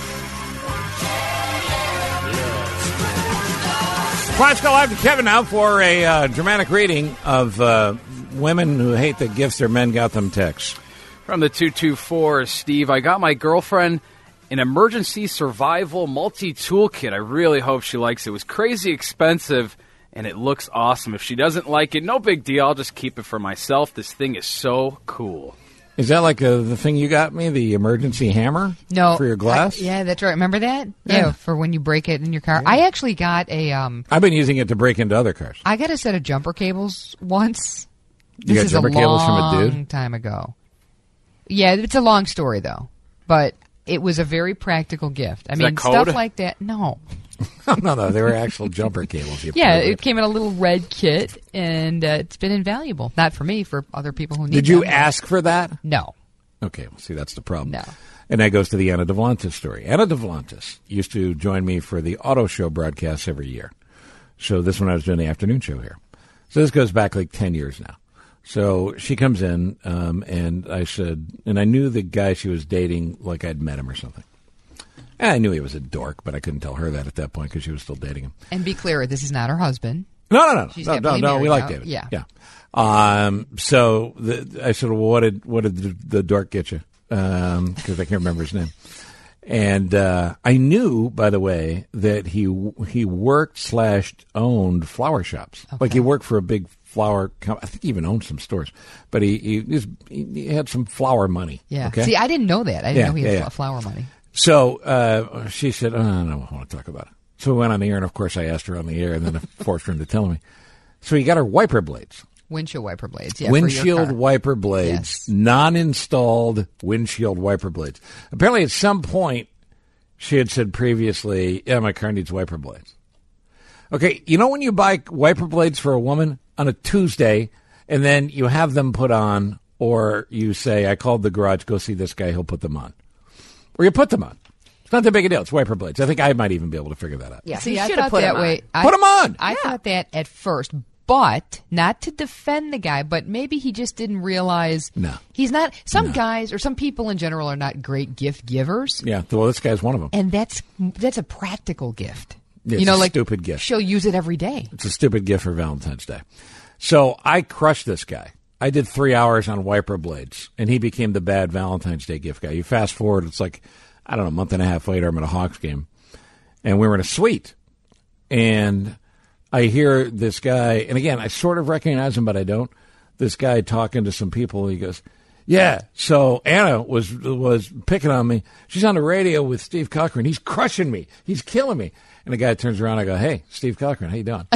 Let's go live to Kevin now for a dramatic reading of women who hate the gifts their men got them texts. From the 224, Steve, I got my girlfriend an emergency survival multi-tool kit. I really hope she likes it. It was crazy expensive, and it looks awesome. If she doesn't like it, no big deal. I'll just keep it for myself. This thing is so cool. Is that like the thing you got me, the emergency hammer? No. For your glass? Yeah, that's right. Remember that? Yeah. For when you break it in your car. I actually got a I've been using it to break into other cars. I got a set of jumper cables once. You got This is jumper a cables from a long dude? time ago. Yeah, it's a long story though. But it was a very practical gift. I Is mean, that code? stuff like that. No. No, they were actual jumper cables. You Yeah, put it came in a little red kit, and it's been invaluable. Not for me, for other people who need Did you them. ask for that? No. Okay, well, see, that's the problem. No. And that goes to the Anna Devlantis story. Anna Devlantis used to join me for the auto show broadcasts every year. So this one I was doing the afternoon show here. So this goes back like 10 years now. So she comes in, and I said, and I knew the guy she was dating like I'd met him or something. And I knew he was a dork, but I couldn't tell her that at that point because she was still dating him. And be clear, this is not her husband. No. She's No, happily we married like now. David. Yeah. So I said, well, what did the dork get you? Because I can't remember his name. And I knew, by the way, that he worked/owned flower shops. Okay. Like he worked for a big flower company. I think he even owned some stores. But he had some flower money. Yeah. Okay? See, I didn't know that. I didn't know he had yeah. flower money. So she said, I don't want to talk about it. So we went on the air, and of course I asked her on the air, and then I forced her into telling me. So he got her wiper blades. Windshield wiper blades. Yeah, for your Windshield car. wiper blades, Yes. non-installed windshield wiper blades. Apparently at some point she had said previously, yeah, my car needs wiper blades. Okay, you know when you buy wiper blades for a woman on a Tuesday and then you have them put on, or you say, I called the garage, go see this guy, he'll put them on. Or you put them on. It's not that big a deal. It's wiper blades. I think I might even be able to figure that out. Yeah, See, he I should have thought put that him way. on. Put 'em on! I thought that at first, but not to defend the guy, but maybe he just didn't realize. No. He's not. Some guys or some people in general are not great gift givers, Yeah, well, this guy's one of them. and that's a practical gift. Yeah, you know, it's a like stupid gift. She'll use it every day. It's a stupid gift for Valentine's Day. So I crushed this guy. I did 3 hours on wiper blades, and he became the bad Valentine's Day gift guy. You fast forward, it's like, I don't know, a month and a half later, I'm at a Hawks game, and we were in a suite. And I hear this guy, and again, I sort of recognize him, but I don't. This guy talking to some people, he goes, yeah, so Anna was picking on me. She's on the radio with Steve Cochran. He's crushing me. He's killing me. And the guy turns around, I go, hey, Steve Cochran, how you doing?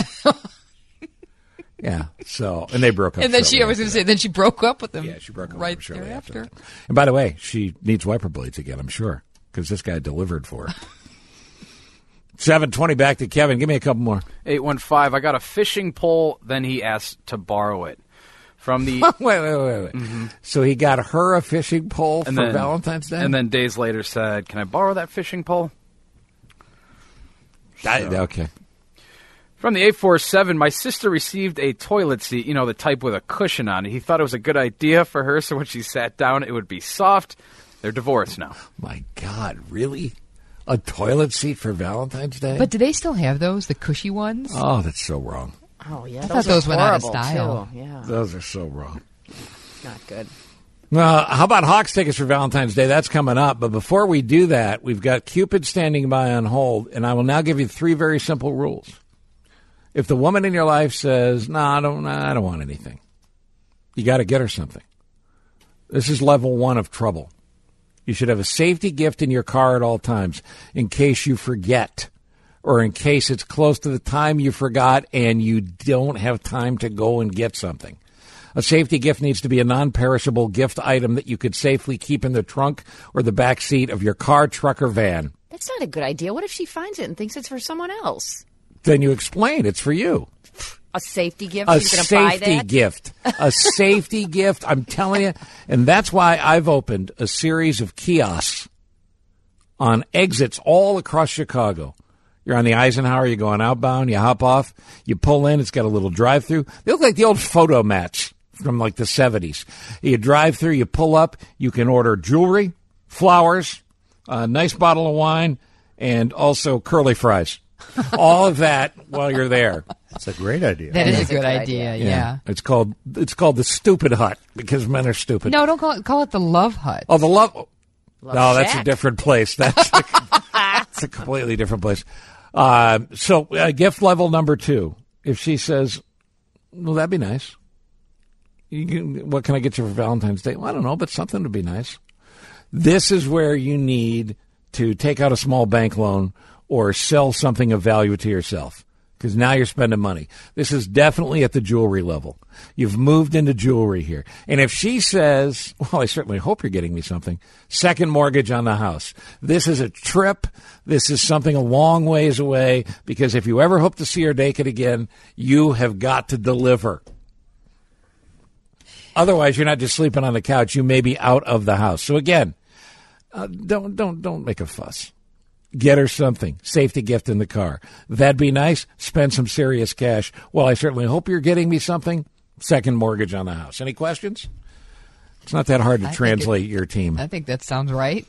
Yeah, so, and they broke up. And then shortly I was after going to that. say, then she broke up with him. Yeah, she broke up right shortly thereafter. after that. And by the way, she needs wiper blades again, I'm sure, because this guy delivered for her. 7:20 back to Kevin. Give me a couple more. 815. I got a fishing pole. Then he asked to borrow it from the. Wait. Mm-hmm. So he got her a fishing pole for Valentine's Day, and then days later said, "Can I borrow that fishing pole?" Okay. From the 847, my sister received a toilet seat, the type with a cushion on it. He thought it was a good idea for her, so when she sat down, it would be soft. They're divorced now. My God, really? A toilet seat for Valentine's Day? But do they still have those, the cushy ones? Oh, that's so wrong. Oh, yeah. I thought those went out of style. Too. Yeah. Those are so wrong. Not good. How about Hawks tickets for Valentine's Day? That's coming up. But before we do that, we've got Cupid standing by on hold, and I will now give you 3 very simple rules. If the woman in your life says, "No, I don't want anything," you got to get her something. This is level 1 of trouble. You should have a safety gift in your car at all times in case you forget or in case it's close to the time you forgot and you don't have time to go and get something. A safety gift needs to be a non-perishable gift item that you could safely keep in the trunk or the back seat of your car, truck, or van. That's not a good idea. What if she finds it and thinks it's for someone else? Then you explain it's for you. A safety gift? A She's going to buy that? safety gift. A safety gift. I'm telling you. And that's why I've opened a series of kiosks on exits all across Chicago. You're on the Eisenhower, you're going outbound, you hop off, you pull in, it's got a little drive-through. They look like the old photo mats from like the 70s. You drive through, you pull up, you can order jewelry, flowers, a nice bottle of wine, and also curly fries. All of that while you're there. That's a great idea. That is a good idea, yeah. It's called the Stupid Hut because men are stupid. No, don't call it the Love Hut. Oh, the Love No, that's Shack. a different place. That's a completely different place. So gift level number 2. If she says, "Well, that'd be nice. What can I get you for Valentine's Day?" Well, I don't know, but something would be nice. This is where you need to take out a small bank loan or sell something of value to yourself because now you're spending money. This is definitely at the jewelry level. You've moved into jewelry here. And if she says, "Well, I certainly hope you're getting me something," second mortgage on the house. This is a trip. This is something a long ways away because if you ever hope to see her naked again, you have got to deliver. Otherwise, you're not just sleeping on the couch. You may be out of the house. So again, don't make a fuss. Get her something. Safety gift in the car. That'd be nice. Spend some serious cash. Well, I certainly hope you're getting me something. Second mortgage on the house. Any questions? It's not that hard to translate your team. I think that sounds right.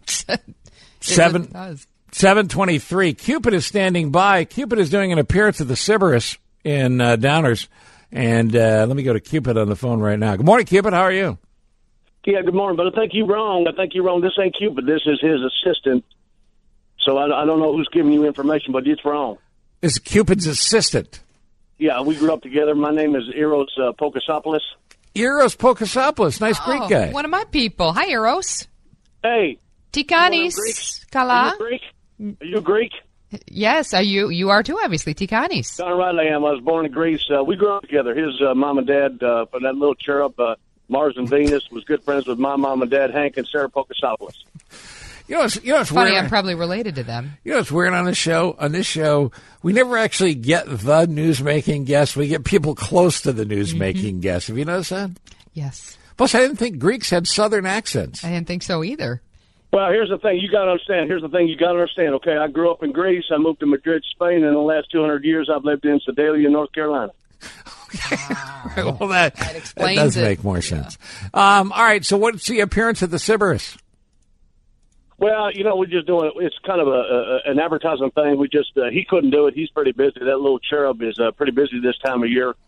7:23. Cupid is standing by. Cupid is doing an appearance at the Sybaris in Downers. And let me go to Cupid on the phone right now. Good morning, Cupid. How are you? Yeah, good morning. But I think you're wrong. This ain't Cupid. This is his assistant. So I don't know who's giving you information, but it's wrong. This is Cupid's assistant. Yeah, we grew up together. My name is Eros Pokosopoulos. Eros Pokosopoulos. Nice Greek guy. One of my people. Hi, Eros. Hey. Tikanis. Kala. Are you Greek? Are you Greek? Yes, you are too, obviously. Tikanis. Darn right I am. I was born in Greece. We grew up together. His mom and dad, from that little cherub, Mars and Venus, was good friends with my mom and dad, Hank and Sarah Pokosopoulos. You know, it's funny. weird. I'm probably related to them. You know what's weird on this show? On this show, we never actually get the news-making guests. We get people close to the news-making guests. Have you noticed that? Yes. Plus, I didn't think Greeks had Southern accents. I didn't think so either. Well, here's the thing. You got to understand. Okay, I grew up in Greece. I moved to Madrid, Spain. And in the last 200 years, I've lived in Sedalia, North Carolina. Well, that does make more sense. All right. So, what's the appearance at the Sybaris? Well, we're just doing it. It's kind of an advertising thing. We just he couldn't do it. He's pretty busy. That little cherub is pretty busy this time of year.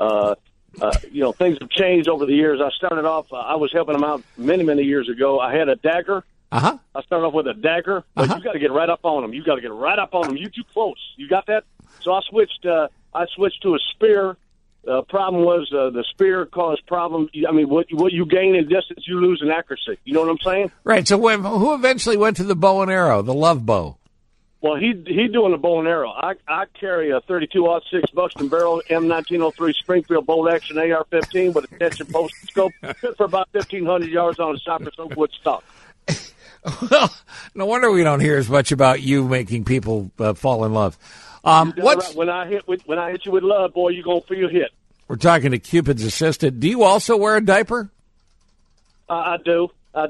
Things have changed over the years. I started off. I was helping him out many years ago. I had a dagger. Uh-huh. I started off with a dagger, but you got to get right up on him. You You're too close. You got that? So I switched to a spear. Problem was the spear caused problems. I mean, what you gain in distance, you lose in accuracy. You know what I'm saying? Right. So who eventually went to the bow and arrow, the love bow? Well, he doing the bow and arrow. I carry a 32-06 Buxton barrel M1903 Springfield bolt action AR-15 with a tension post scope, good for about 1,500 yards on a cypress oak wood stock. Well, no wonder we don't hear as much about you making people fall in love. Right. When I hit you with love, boy, you're gonna feel hit. We're talking to Cupid's assistant. Do you also wear a diaper? I do.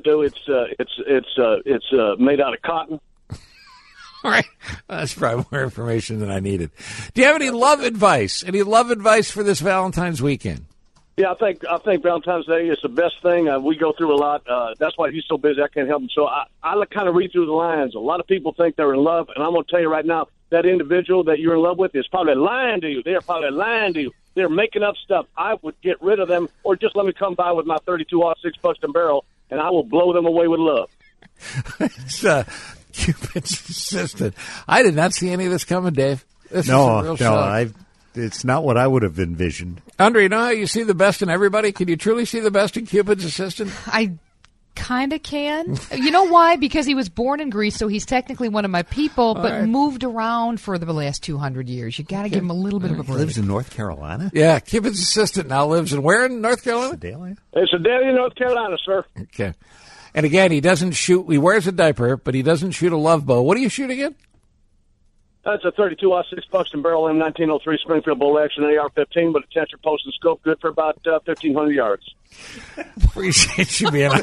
It's made out of cotton. All right, that's probably more information than I needed. Do you have any love advice? Any love advice for this Valentine's weekend? Yeah, I think Valentine's Day is the best thing. We go through a lot. That's why he's so busy. I can't help him. So I kind of read through the lines. A lot of people think they're in love, and I'm going to tell you right now, that individual that you're in love with is probably lying to you. They're probably lying to you. They're making up stuff. I would get rid of them, or just let me come by with my 32-06 Buxton barrel, and I will blow them away with love. It's Cupid's assistant. I did not see any of this coming, Dave. This is a real shock. It's not what I would have envisioned. Andre, you know how you see the best in everybody? Can you truly see the best in Cupid's assistant? I kind of can. You know why? Because he was born in Greece, so he's technically one of my people, but moved around for the last 200 years. You got to give him a little bit of a break. He lives in North Carolina? Yeah, Cupid's assistant now lives in where in North Carolina? Sedalia? It's Sedalia, North Carolina, sir. Okay. And again, he doesn't shoot. He wears a diaper, but he doesn't shoot a love bow. What do you shoot again? That's a 32-06 Buxton barrel M1903 Springfield Bowl action AR-15 with a tensor post and scope, good for about 1,500 yards. Appreciate you being on.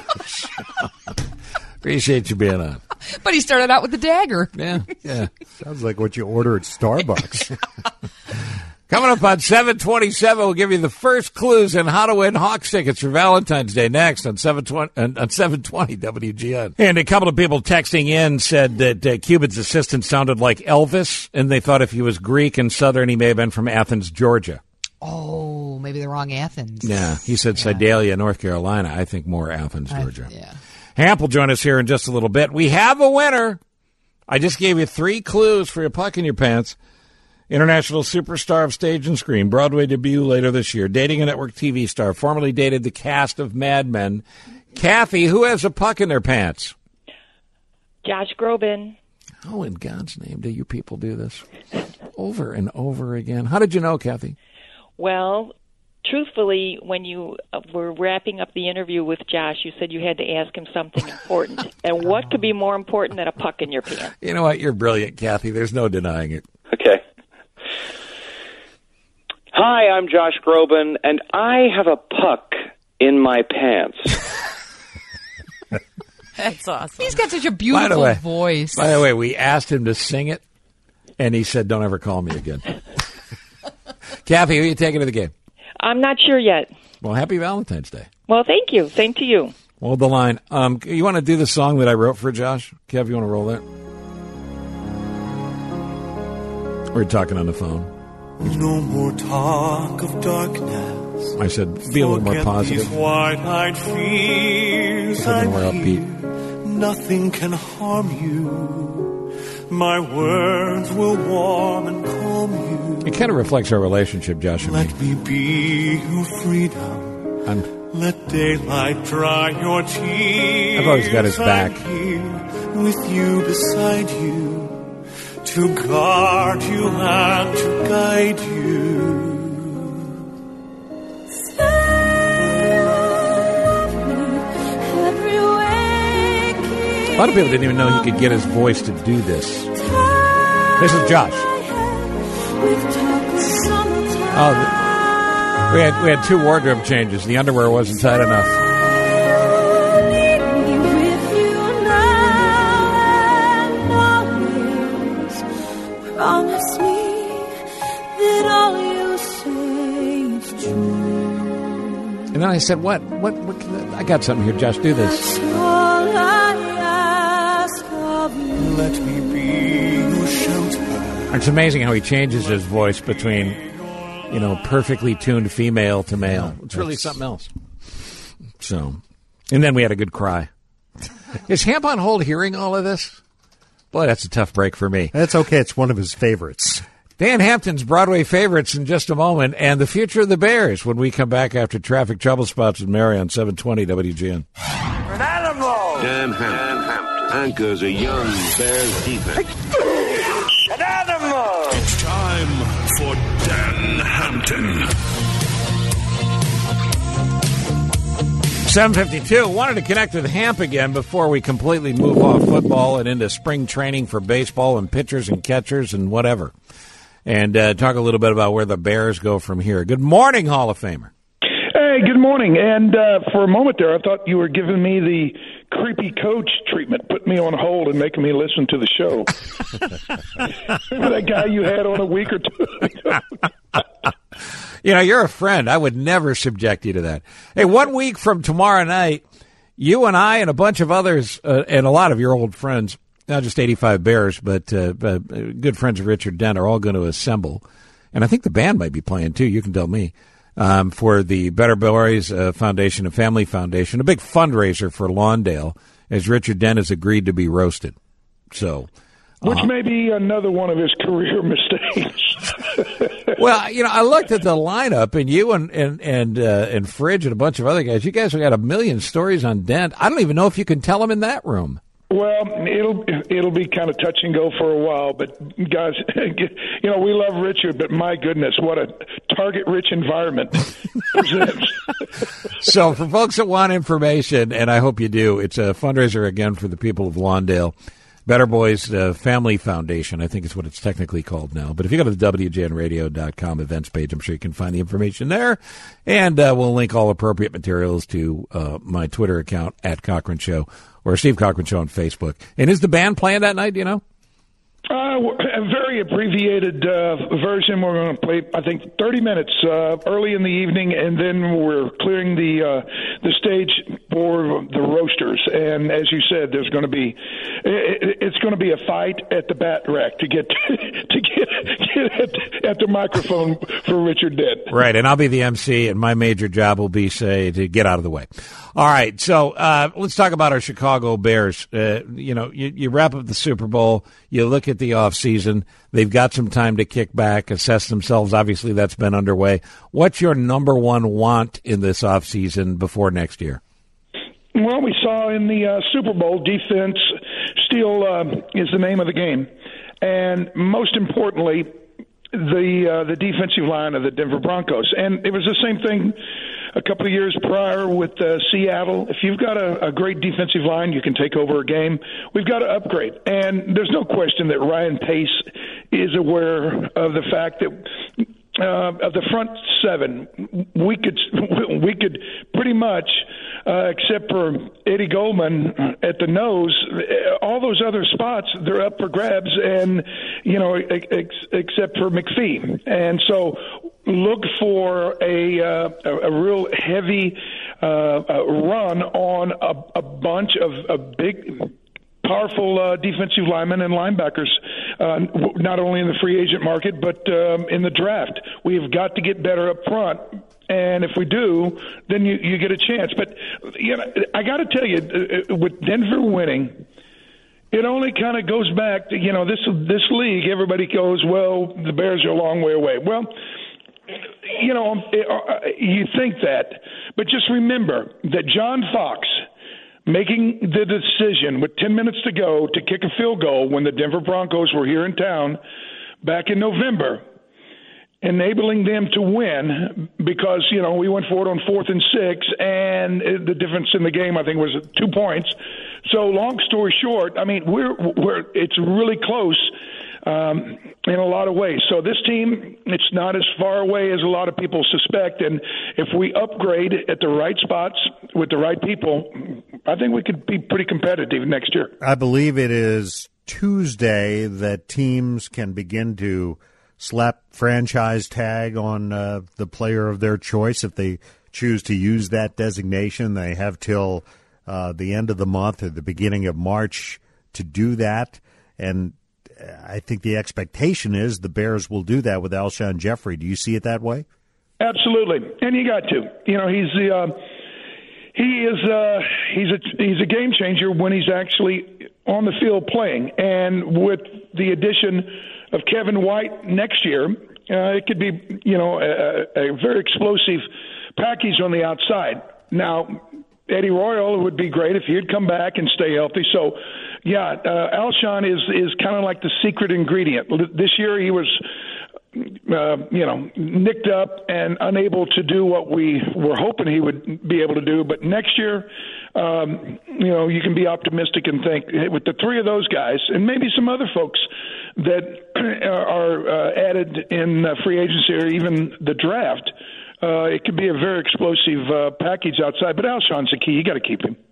Appreciate you being on. But he started out with the dagger. Yeah. Sounds like what you order at Starbucks. Coming up on 727, we'll give you the first clues on how to win Hawks tickets for Valentine's Day next on 720 WGN. And a couple of people texting in said that Cupid's assistant sounded like Elvis, and they thought if he was Greek and Southern, he may have been from Athens, Georgia. Oh, maybe the wrong Athens. Yeah, he said Sedalia, North Carolina. I think more Athens, Georgia. Yeah. Hamp will join us here in just a little bit. We have a winner. I just gave you 3 clues for your puck in your pants. International superstar of stage and screen, Broadway debut later this year, dating a network TV star, formerly dated the cast of Mad Men. Kathy, who has a puck in their pants? Josh Groban. How in God's name do you people do this over and over again? How did you know, Kathy? Well, truthfully, when you were wrapping up the interview with Josh, you said you had to ask him something important. And what could be more important than a puck in your pants? You know what? You're brilliant, Kathy. There's no denying it. Okay. Hi, I'm Josh Groban, and I have a puck in my pants. That's awesome. He's got such a beautiful voice. By the way, we asked him to sing it, and he said, don't ever call me again. Kathy, who are you taking to the game? I'm not sure yet. Well, happy Valentine's Day. Well, thank you. Same to you. Hold the line. You want to do the song that I wrote for Josh? Kev, you want to roll that? We're talking on the phone. No more talk of darkness. I said, be a little more positive. These wide-eyed fears a little more upbeat. Nothing can harm you. My words will warm and calm you. It kind of reflects our relationship, Josh and me. Let me be your freedom. Let daylight dry your tears. I've always got his back. I'm here with you beside you, to guard you and to guide you. A lot of people didn't even know he could get his voice to do this. This is Josh. Oh, we had 2 wardrobe changes. The underwear wasn't tight enough. Promise me that all you say is true. And then I said, what I got something here, Josh, do this. That's all I ask of you. Let me be your shelter. It's amazing how he changes his voice between, perfectly tuned female to male. It's really something else. So, and then we had a good cry. Is Hamp on hold hearing all of this? Boy, that's a tough break for me. That's okay. It's one of his favorites. Dan Hampton's Broadway favorites in just a moment, and the future of the Bears when we come back after Traffic Trouble Spots with Mary on 720 WGN. An animal! Dan Hampton anchors a young Bears defense. An animal! It's time for Dan Hampton. 7:52. Wanted to connect with Hamp again before we completely move off football and into spring training for baseball and pitchers and catchers and whatever. And talk a little bit about where the Bears go from here. Good morning, Hall of Famer. Hey, good morning. And for a moment there, I thought you were giving me the creepy coach treatment, putting me on hold and making me listen to the show. Remember that guy you had on a week or two ago? You know, you're a friend. I would never subject you to that. Hey, 1 week from tomorrow night, you and I and a bunch of others and a lot of your old friends, not just 85 Bears, but good friends of Richard Dent, are all going to assemble. And I think the band might be playing, too. You can tell me. For the Better Boys Foundation and Family Foundation, a big fundraiser for Lawndale, as Richard Dent has agreed to be roasted. So, which may be another one of his career mistakes. Well, you know, I looked at the lineup, and you and Fridge and a bunch of other guys. You guys have got a million stories on Dent. I don't even know if you can tell them in that room. Well, it'll be kind of touch and go for a while, but guys, you know, we love Richard, but my goodness, what a target-rich environment presents. So, for folks that want information, and I hope you do, it's a fundraiser again for the people of Lawndale. Better Boys Family Foundation, I think is what it's technically called now. But if you go to the WGNradio.com events page, I'm sure you can find the information there. And we'll link all appropriate materials to my Twitter account, @CochranShow, or Steve Cochran Show on Facebook. And is the band playing that night, do you know? A very abbreviated version. We're going to play, I think, 30 minutes early in the evening, and then we're clearing the stage for the roasters. And as you said, there's going to be it's going to be a fight at the bat rack to get at the microphone for Richard Dent. Right, and I'll be the MC, and my major job will be, to get out of the way. All right, so let's talk about our Chicago Bears. You know, you wrap up the Super Bowl, you look at the offseason. They've got some time to kick back, assess themselves. Obviously, that's been underway. What's your number one want in this offseason before next year? Well, we saw in the Super Bowl, defense still is the name of the game. And most importantly, the defensive line of the Denver Broncos. And it was the same thing a couple of years prior with Seattle. If you've got a great defensive line, you can take over a game. We've got to upgrade. And there's no question that Ryan Pace is aware of the fact that of the front seven, we could pretty much, except for Eddie Goldman at the nose, all those other spots, they're up for grabs, and, you know, except for McPhee. And so look for a real heavy run on a bunch of big, powerful defensive linemen and linebackers, not only in the free agent market, but in the draft. We've got to get better up front. And if we do, then you get a chance. But, you know, I got to tell you, with Denver winning, it only kind of goes back to, you know, this league, everybody goes, well, the Bears are a long way away. Well, you know, you think that. But just remember that John Fox making the decision with 10 minutes to go to kick a field goal when the Denver Broncos were here in town back in November, enabling them to win because, you know, we went forward on 4th and 6, and the difference in the game, I think, was 2 points. So long story short, I mean, it's really close in a lot of ways. So this team, it's not as far away as a lot of people suspect. And if we upgrade at the right spots with the right people, I think we could be pretty competitive next year. I believe it is Tuesday that teams can begin to slap franchise tag on the player of their choice if they choose to use that designation. They have till the end of the month or the beginning of March to do that. And I think the expectation is the Bears will do that with Alshon Jeffrey. Do you see it that way? Absolutely, and you got to. You know, he's a game changer when he's actually on the field playing. And with the addition of Kevin White next year, it could be, you know, a very explosive package on the outside. Now, Eddie Royal would be great if he'd come back and stay healthy. So, yeah, Alshon is kind of like the secret ingredient. This year he was nicked up and unable to do what we were hoping he would be able to do. But next year, you can be optimistic and think with the three of those guys and maybe some other folks that are added in free agency or even the draft, it could be a very explosive package outside. But Alshon's the key. You got to keep him.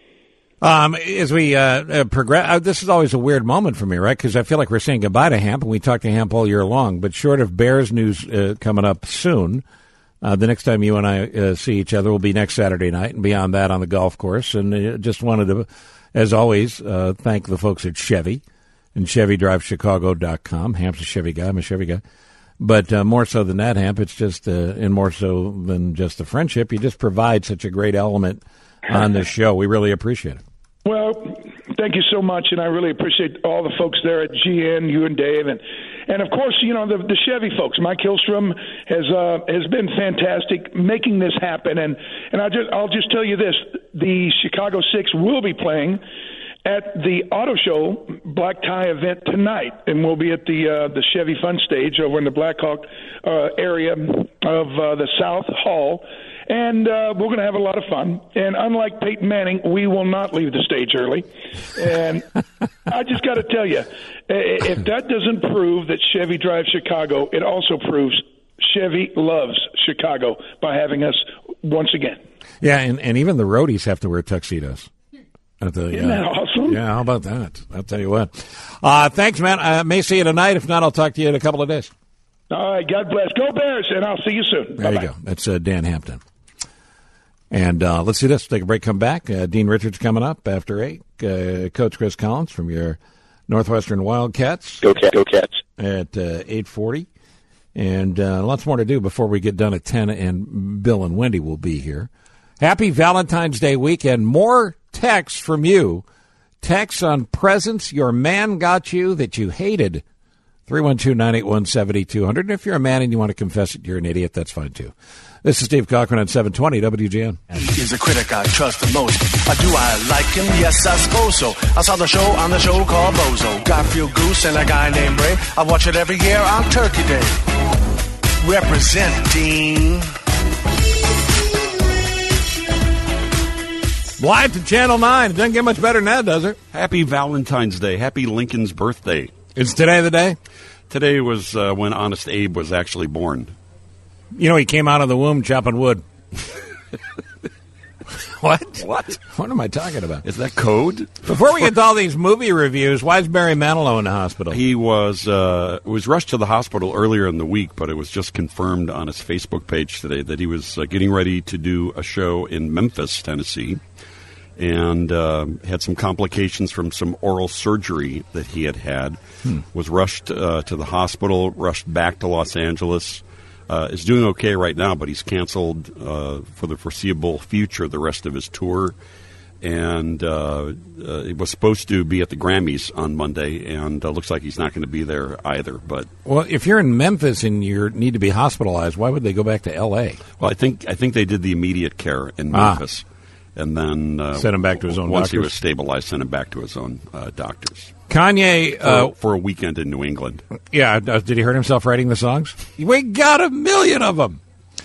As we progress, this is always a weird moment for me, right? Because I feel like we're saying goodbye to Hamp, and we talk to Hamp all year long. But short of Bears news coming up soon, the next time you and I see each other will be next Saturday night, and beyond that on the golf course. And just wanted to, as always, thank the folks at Chevy and ChevyDriveChicago.com. Hamp's a Chevy guy. I'm a Chevy guy. But more so than that, Hamp, it's just, and more so than just the friendship, you just provide such a great element on this show. We really appreciate it. Well, thank you so much, and I really appreciate all the folks there at GN, you and Dave, and of course, the Chevy folks. Mike Hillstrom has been fantastic making this happen, and I'll just tell you this: the Chicago Six will be playing at the Auto Show Black Tie event tonight, and we'll be at the Chevy Fun Stage over in the Blackhawk area of the South Hall. And we're going to have a lot of fun. And unlike Peyton Manning, we will not leave the stage early. And I just got to tell you, if that doesn't prove that Chevy drives Chicago, it also proves Chevy loves Chicago by having us once again. Yeah, and even the roadies have to wear tuxedos. Isn't that awesome? Yeah, how about that? I'll tell you what. Thanks, man. I may see you tonight. If not, I'll talk to you in a couple of days. All right, God bless. Go Bears, and I'll see you soon. There Bye-bye. you go. That's Dan Hampton. And let's do this. Take a break, come back. Dean Richards coming up after 8. Coach Chris Collins from your Northwestern Wildcats. Go Cats. At 8:40. And lots more to do before we get done at 10, and Bill and Wendy will be here. Happy Valentine's Day weekend. More texts from you. Texts on presents your man got you that you hated. 312-981-7200. And if you're a man and you want to confess it, you're an idiot, that's fine too. This is Steve Cochran on 720 WGN. He's a critic I trust the most. Do I like him? Yes, I suppose so. I saw the show on the show called Bozo. Garfield Goose and a guy named Ray. I watch it every year on Turkey Day. Representing. Live to Channel 9. It doesn't get much better than that, does it? Happy Valentine's Day. Happy Lincoln's birthday. Is today the day? Today was when Honest Abe was actually born. You know, he came out of the womb chopping wood. What? What am I talking about? Is that code? Before we get to all these movie reviews, why is Barry Manilow in the hospital? He was rushed to the hospital earlier in the week, but it was just confirmed on his Facebook page today that he was getting ready to do a show in Memphis, Tennessee, and had some complications from some oral surgery that he had. Was rushed to the hospital, rushed back to Los Angeles. Is doing okay right now, but he's canceled for the foreseeable future the rest of his tour. And he was supposed to be at the Grammys on Monday, and looks like he's not going to be there either. But well, if you're in Memphis and you need to be hospitalized, why would they go back to L.A.? Well, I think they did the immediate care in Memphis, and then sent him back to his own once doctors? he was stabilized, sent him back to his own doctors. Kanye for a weekend in New England. Yeah, did he hurt himself writing the songs? We got 1 million of them.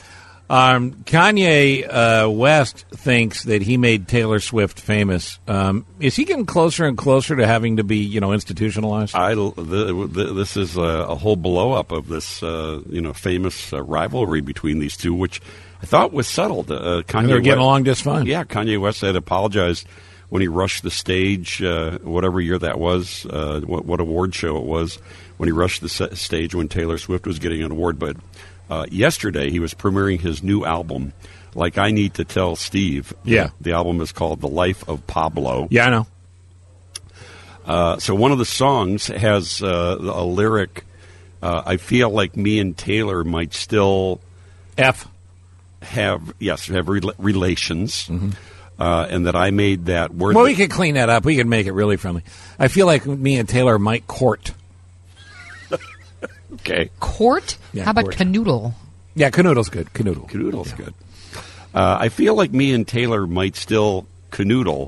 Kanye West thinks that he made Taylor Swift famous. Is he getting closer and closer to having to be, institutionalized? This is a whole blow up of this, famous rivalry between these two, which I thought was settled. Kanye they're getting along just fine. Yeah, Kanye West had apologized when he rushed the stage, whatever year that was, what award show it was, when he rushed the stage when Taylor Swift was getting an award. But yesterday he was premiering his new album, Like I Need to Tell Steve. Yeah. The album is called The Life of Pablo. Yeah, I know. So one of the songs has a lyric, I feel like me and Taylor might still have relations. Mm-hmm. And that I made that word. Well, we could clean that up. We could make it really friendly. I feel like me and Taylor might court. Okay. Court? Yeah, how about court. canoodle? Yeah, canoodle's good. Canoodle's good. I feel like me and Taylor might still canoodle.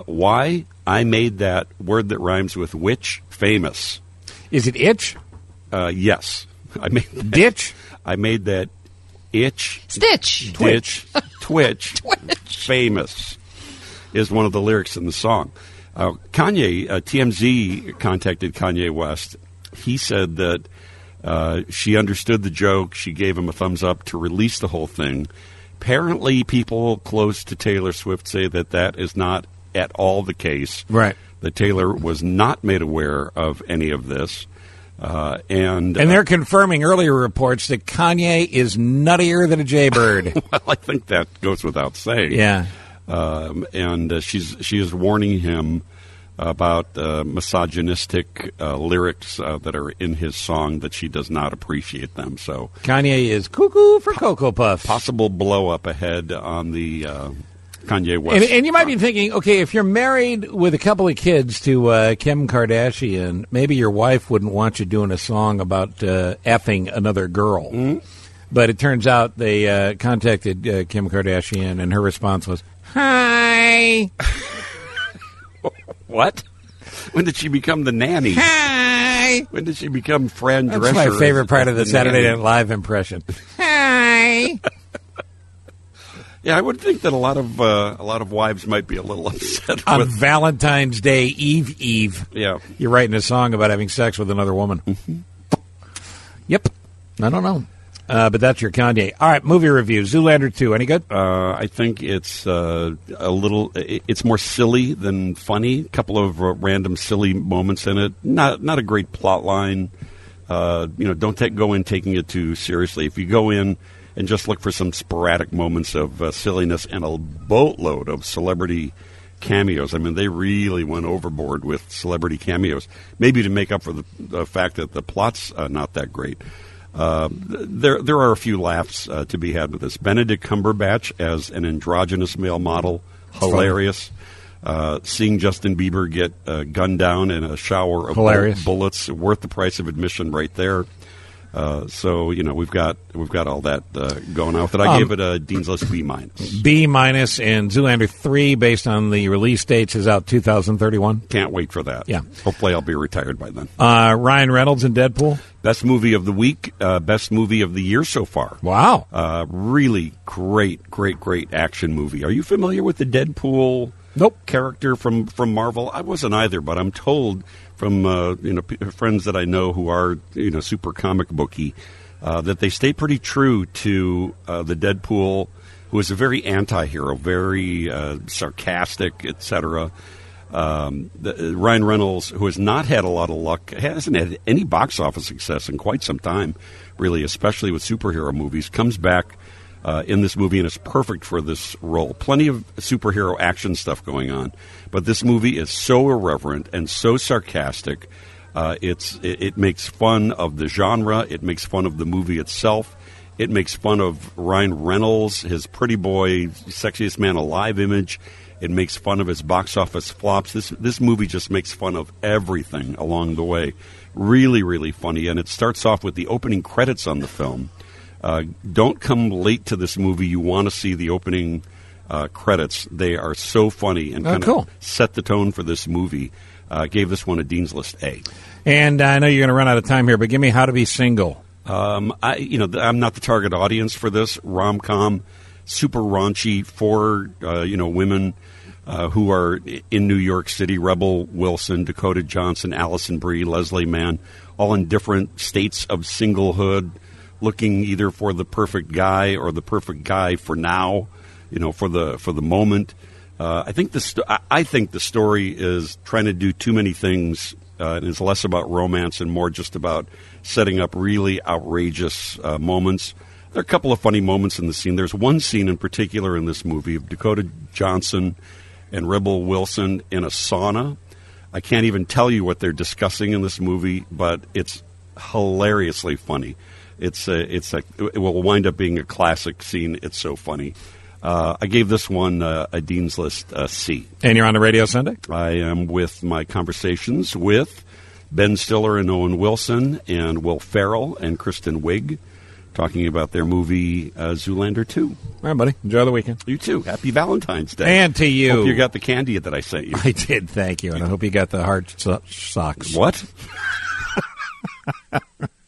Why? I made that word that rhymes with which famous. Is it itch? Yes. I made that. Ditch? I made that itch. Stitch. Ditch. Twitch. Famous is one of the lyrics in the song. Kanye, TMZ contacted Kanye West. He said that she understood the joke. She gave him a thumbs up to release the whole thing. Apparently, people close to Taylor Swift say that is not at all the case. Right. That Taylor was not made aware of any of this. And they're confirming earlier reports that Kanye is nuttier than a jaybird. Well, I think that goes without saying. Yeah. And she is warning him about misogynistic lyrics that are in his song, that she does not appreciate them. So Kanye is cuckoo for Cocoa Puffs. Possible blow up ahead on the Kanye West. And you might be thinking, okay, if you're married with a couple of kids to Kim Kardashian, maybe your wife wouldn't want you doing a song about effing another girl. Mm-hmm. But it turns out they contacted Kim Kardashian, and her response was, "Hi." What? When did she become the nanny? Hi. When did she become Fran Drescher? That's my favorite part of the Saturday nanny? Night Live impression. Hi. Yeah, I would think that a lot of wives might be a little upset on with Valentine's Day Eve. Yeah, you're writing a song about having sex with another woman. Mm-hmm. Yep, I don't know, but that's your Kanye. All right, movie review. Zoolander 2. Any good? I think it's a little. It's more silly than funny. A couple of random silly moments in it. Not a great plot line. Don't go in taking it too seriously. If you go in and just look for some sporadic moments of silliness and a boatload of celebrity cameos. I mean, they really went overboard with celebrity cameos, maybe to make up for the fact that the plot's not that great. There are a few laughs to be had with this. Benedict Cumberbatch as an androgynous male model, hilarious. Seeing Justin Bieber get gunned down in a shower of bullets, worth the price of admission right there. So we've got all that going on with it. I gave it a Dean's List B-. B-, and Zoolander 3, based on the release dates, is out 2031. Can't wait for that. Yeah. Hopefully I'll be retired by then. Ryan Reynolds in Deadpool. Best movie of the week, best movie of the year so far. Wow. Really great action movie. Are you familiar with the Deadpool character from Marvel? I wasn't either, but I'm told from friends that I know who are super comic booky that they stay pretty true to the Deadpool, who is a very anti-hero, very sarcastic, etc. Ryan Reynolds, who has not had a lot of luck, hasn't had any box office success in quite some time, really, especially with superhero movies, comes back in this movie and is perfect for this role. Plenty of superhero action stuff going on, but this movie is so irreverent and so sarcastic. It makes fun of the genre. It makes fun of the movie itself. It makes fun of Ryan Reynolds, his pretty boy, sexiest man alive image. It makes fun of his box office flops. This movie just makes fun of everything along the way. Really, really funny. And it starts off with the opening credits on the film. Don't come late to this movie. You want to see the opening credits. They are so funny and kind of set the tone for this movie. Gave this one a Dean's List A. And I know you're going to run out of time here, but give me How to Be Single. I'm not the target audience for this rom-com, super raunchy for women who are in New York City. Rebel Wilson, Dakota Johnson, Allison Brie, Leslie Mann, all in different states of singlehood, looking either for the perfect guy or the perfect guy for now, for the moment. I think the story is trying to do too many things. And it's less about romance and more just about setting up really outrageous moments. There are a couple of funny moments in the scene. There's one scene in particular in this movie of Dakota Johnson and Rebel Wilson in a sauna. I can't even tell you what they're discussing in this movie, but it's hilariously funny. It will wind up being a classic scene. It's so funny. I gave this one a Dean's List C. And you're on the radio Sunday? I am with my conversations with Ben Stiller and Owen Wilson and Will Ferrell and Kristen Wiig, talking about their movie Zoolander 2. All right, buddy. Enjoy the weekend. You too. Happy Valentine's Day. And to you. Hope you got the candy that I sent you. I did, thank you. And I hope you got the hard socks. What?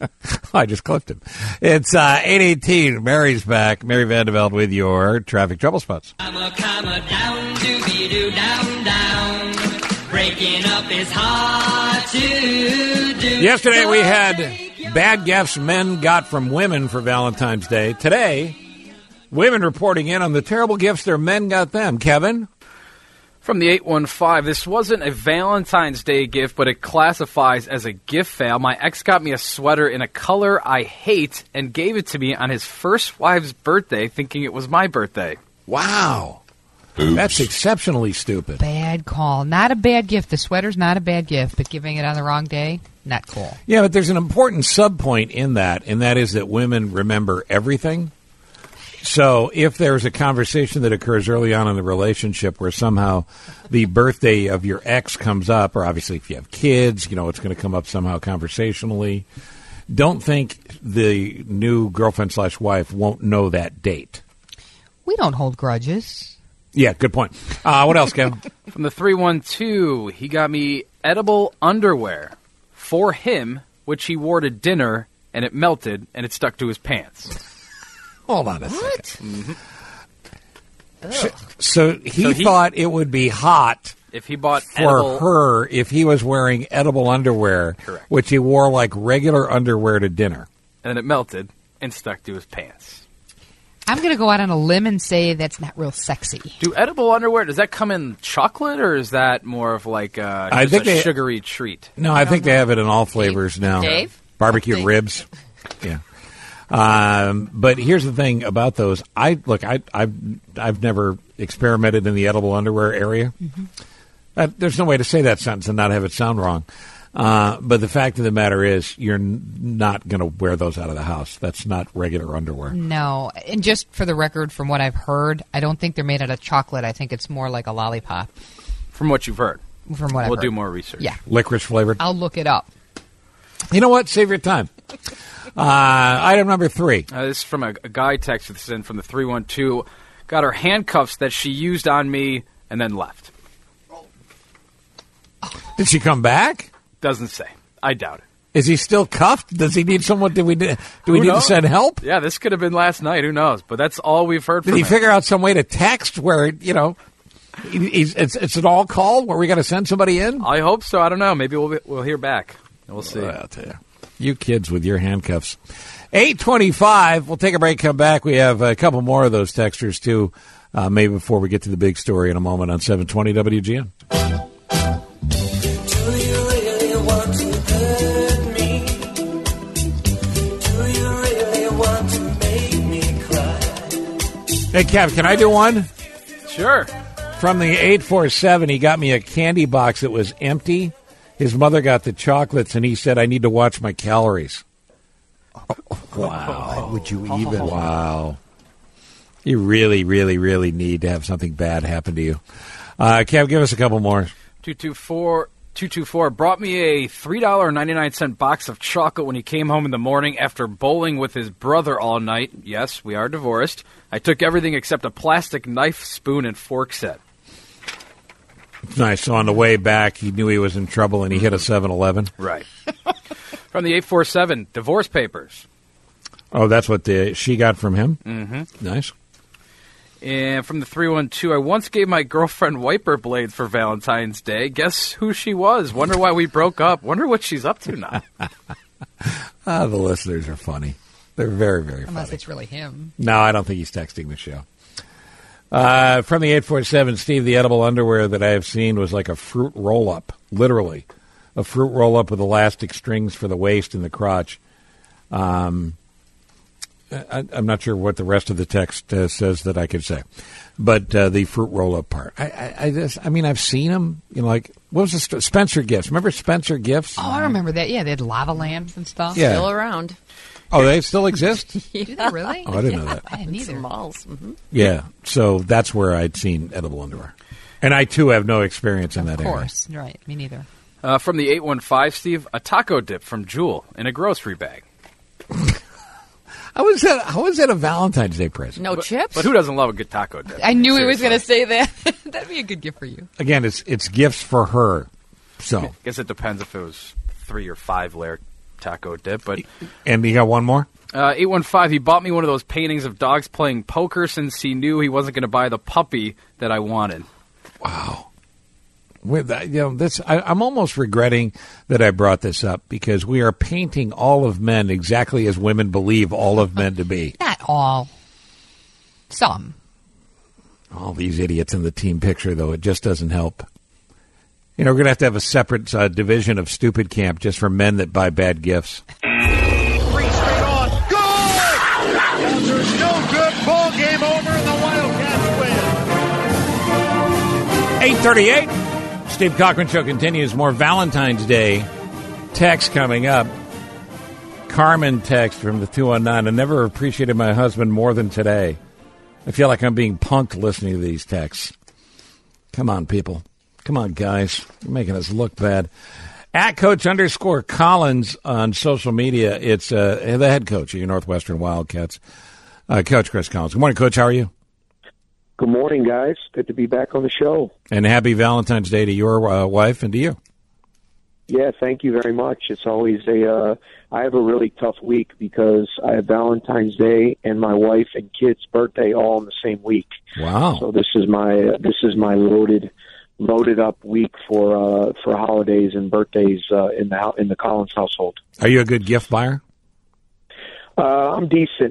I just clipped him. It's 8:18. Mary's back. Mary Vandeveld with your traffic trouble spots. I'm a down, dooby-doo, down, down. Breaking up is hard to do. Yesterday we had bad gifts men got from women for Valentine's Day. Today, women reporting in on the terrible gifts their men got them. Kevin? From the 815, this wasn't a Valentine's Day gift, but it classifies as a gift fail. My ex got me a sweater in a color I hate and gave it to me on his first wife's birthday, thinking it was my birthday. Wow. Oops. That's exceptionally stupid. Bad call. Not a bad gift. The sweater's not a bad gift, but giving it on the wrong day, not cool. Yeah, but there's an important subpoint in that, and that is that women remember everything. So if there's a conversation that occurs early on in the relationship where somehow the birthday of your ex comes up, or obviously if you have kids, it's going to come up somehow conversationally, don't think the new girlfriend/wife won't know that date. We don't hold grudges. Yeah, good point. What else, Kevin? From the 312, he got me edible underwear for him, which he wore to dinner, and it melted, and it stuck to his pants. Hold on a second. Mm-hmm. So he thought it would be hot if he bought for her if he was wearing edible underwear, correct, which he wore like regular underwear to dinner. And it melted and stuck to his pants. I'm going to go out on a limb and say that's not real sexy. Do edible underwear, does that come in chocolate, or is that more of like a sugary treat? No, I think they have it in all flavors now. Dave? Barbecue ribs. Yeah. But here's the thing about those. I've never experimented in the edible underwear area. Mm-hmm. There's no way to say that sentence and not have it sound wrong. But the fact of the matter is, you're not going to wear those out of the house. That's not regular underwear. No. And just for the record, from what I've heard, I don't think they're made out of chocolate. I think it's more like a lollipop. From what you've heard. From what I've heard. We'll do more research. Yeah. Licorice flavored. I'll look it up. You know what? Save your time. Item number 3. This is from a guy text this in from the 312. Got her handcuffs that she used on me and then left. Did she come back? Doesn't say. I doubt it. Is he still cuffed? Does he need someone? Do we need to send help? Yeah, this could have been last night. Who knows? But that's all we've heard from him. Did he figure out some way to text where, it's an all call where we got to send somebody in? I hope so. I don't know. Maybe we'll hear back. We'll see. I'll tell you. You kids with your handcuffs. 8:25. We'll take a break, come back. We have a couple more of those textures, too, maybe before we get to the big story in a moment on 720 WGN. Hey, Kev, can I do one? Sure. From the 847, he got me a candy box that was empty. His mother got the chocolates, and he said, I need to watch my calories. Wow. Would you even? Wow. You really, really, really need to have something bad happen to you. Kev, give us a couple more. 224 brought me a $3.99 box of chocolate when he came home in the morning after bowling with his brother all night. Yes, we are divorced. I took everything except a plastic knife, spoon, and fork set. Nice. So on the way back, he knew he was in trouble, and he hit a 7-Eleven. Right. From the 847, divorce papers. Oh, that's what she got from him? Mm-hmm. Nice. And from the 312, I once gave my girlfriend wiper blades for Valentine's Day. Guess who she was? Wonder why we broke up. Wonder what she's up to now. The listeners are funny. They're very, very funny. Unless it's really him. No, I don't think he's texting the show. From the 847, Steve, the edible underwear that I have seen was like a fruit roll-up, literally. A fruit roll-up with elastic strings for the waist and the crotch. I'm not sure what the rest of the text says that I could say. But the fruit roll-up part. I've seen them. Like, what was the Spencer Gifts? Remember Spencer Gifts? Oh, I remember that. Yeah, they had lava lamps and stuff. Yeah. Still around. Oh, they still exist? Do they really? Oh, I didn't know that. I didn't either. Malls. Mm-hmm. Yeah, so that's where I'd seen edible underwear. And I, too, have no experience in that area. Of course. Right. Me neither. From the 815, Steve, a taco dip from Jewel in a grocery bag. How is that a Valentine's Day present? No chips? But who doesn't love a good taco dip? I knew he was going to say that. That'd be a good gift for you. Again, it's gifts for her. So I guess it depends if it was 3 or 5 layer taco dip. But And you got one more? 815, he bought me one of those paintings of dogs playing poker since he knew he wasn't going to buy the puppy that I wanted. Wow. With that, I'm almost regretting that I brought this up because we are painting all of men exactly as women believe all of men to be. Not all. Some. All these idiots in the team picture, though, it just doesn't help. We're going to have a separate division of stupid camp just for men that buy bad gifts. 3 straight on. Good! There's no good. Ball game over and the Wildcats win. 8:38. Steve Cochran Show continues. More Valentine's Day text coming up. Carmen text from the 219. I never appreciated my husband more than today. I feel like I'm being punked listening to these texts. Come on, people. Come on, guys. You're making us look bad. At Coach_Collins on social media, it's the head coach of your Northwestern Wildcats, Coach Chris Collins. Good morning, Coach. How are you? Good morning, guys. Good to be back on the show. And happy Valentine's Day to your wife and to you. Yeah, thank you very much. It's always I have a really tough week because I have Valentine's Day and my wife and kid's birthday all in the same week. Wow. So this is my loaded up week for holidays and birthdays in the Collins household. Are you a good gift buyer? I'm decent.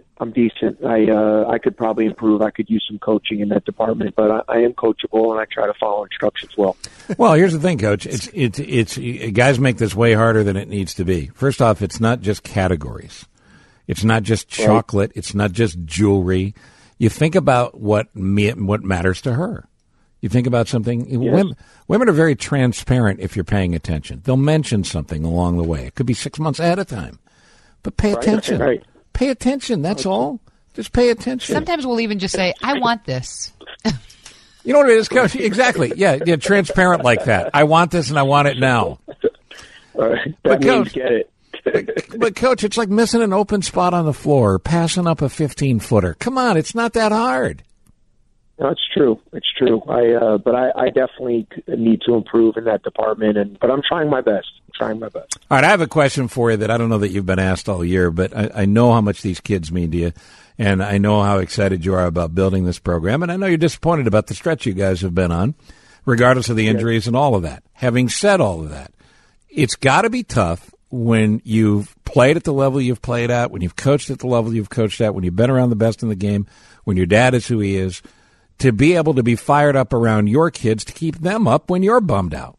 I could probably improve. I could use some coaching in that department, but I am coachable and I try to follow instructions well. Well, here's the thing, Coach. It's guys make this way harder than it needs to be. First off, it's not just categories. It's not just chocolate. It's not just jewelry. You think about what matters to her. You think about something. Yes. Women are very transparent if you're paying attention. They'll mention something along the way. It could be 6 months ahead of time, but pay attention. Right. Pay attention. That's all. Just pay attention. Sometimes we'll even just say, I want this. You know what it is, Coach? Exactly. Yeah, transparent like that. I want this and I want it now. All right. That means get it. But, Coach, it's like missing an open spot on the floor or passing up a 15-footer. Come on, it's not that hard. No, it's true. But I definitely need to improve in that department, but I'm trying my best. All right, I have a question for you that I don't know that you've been asked all year, but I know how much these kids mean to you, and I know how excited you are about building this program, and I know you're disappointed about the stretch you guys have been on, regardless of the injuries and all of that. Having said all of that, it's got to be tough when you've played at the level you've played at, when you've coached at the level you've coached at, when you've been around the best in the game, when your dad is who he is, to be able to be fired up around your kids to keep them up when you're bummed out.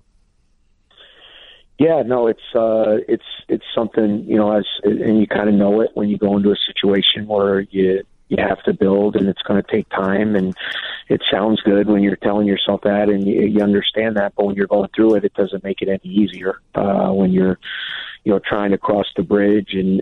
Yeah, no, it's something, and you kind of know it when you go into a situation where you have to build and it's going to take time, and it sounds good when you're telling yourself that and you understand that, but when you're going through it, it doesn't make it any easier. When you're, trying to cross the bridge and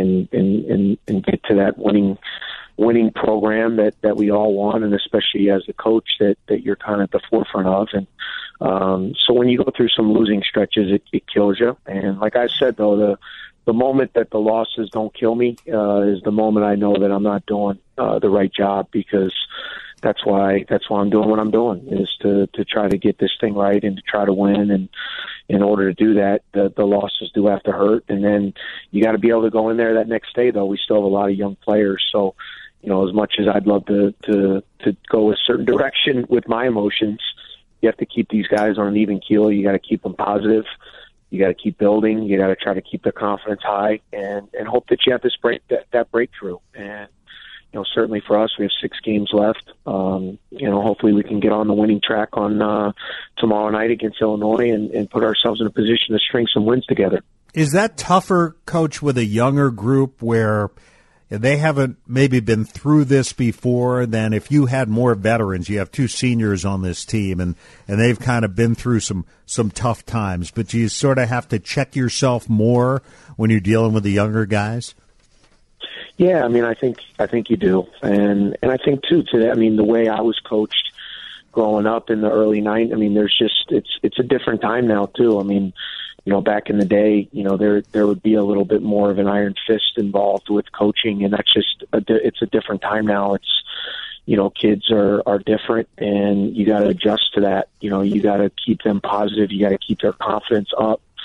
get to that winning program that we all want, and especially as a coach that you're kind of at the forefront of. And so when you go through some losing stretches, it kills you. And like I said, though, the moment that the losses don't kill me is the moment I know that I'm not doing the right job, because that's why I'm doing what I'm doing, is to try to get this thing right and to try to win. And in order to do that, the losses do have to hurt. And then you got to be able to go in there that next day, though. We still have a lot of young players, so as much as I'd love to go a certain direction with my emotions, you have to keep these guys on an even keel. You got to keep them positive. You got to keep building. You got to try to keep their confidence high and hope that you have this that breakthrough. And certainly for us, we have 6 games left. Hopefully we can get on the winning track on tomorrow night against Illinois and put ourselves in a position to string some wins together. Is that tougher, Coach, with a younger group where they haven't maybe been through this before than if you had more veterans? You have 2 seniors on this team, and they've kind of been through some tough times. But do you sort of have to check yourself more when you're dealing with the younger guys? Yeah, I think you do, and I think too today. The way I was coached growing up in the early '90s. There's just it's a different time now too. Back in the day, there would be a little bit more of an iron fist involved with coaching, and that's just it's a different time now. It's kids are different, and you got to adjust to that. You got to keep them positive. You got to keep their confidence up.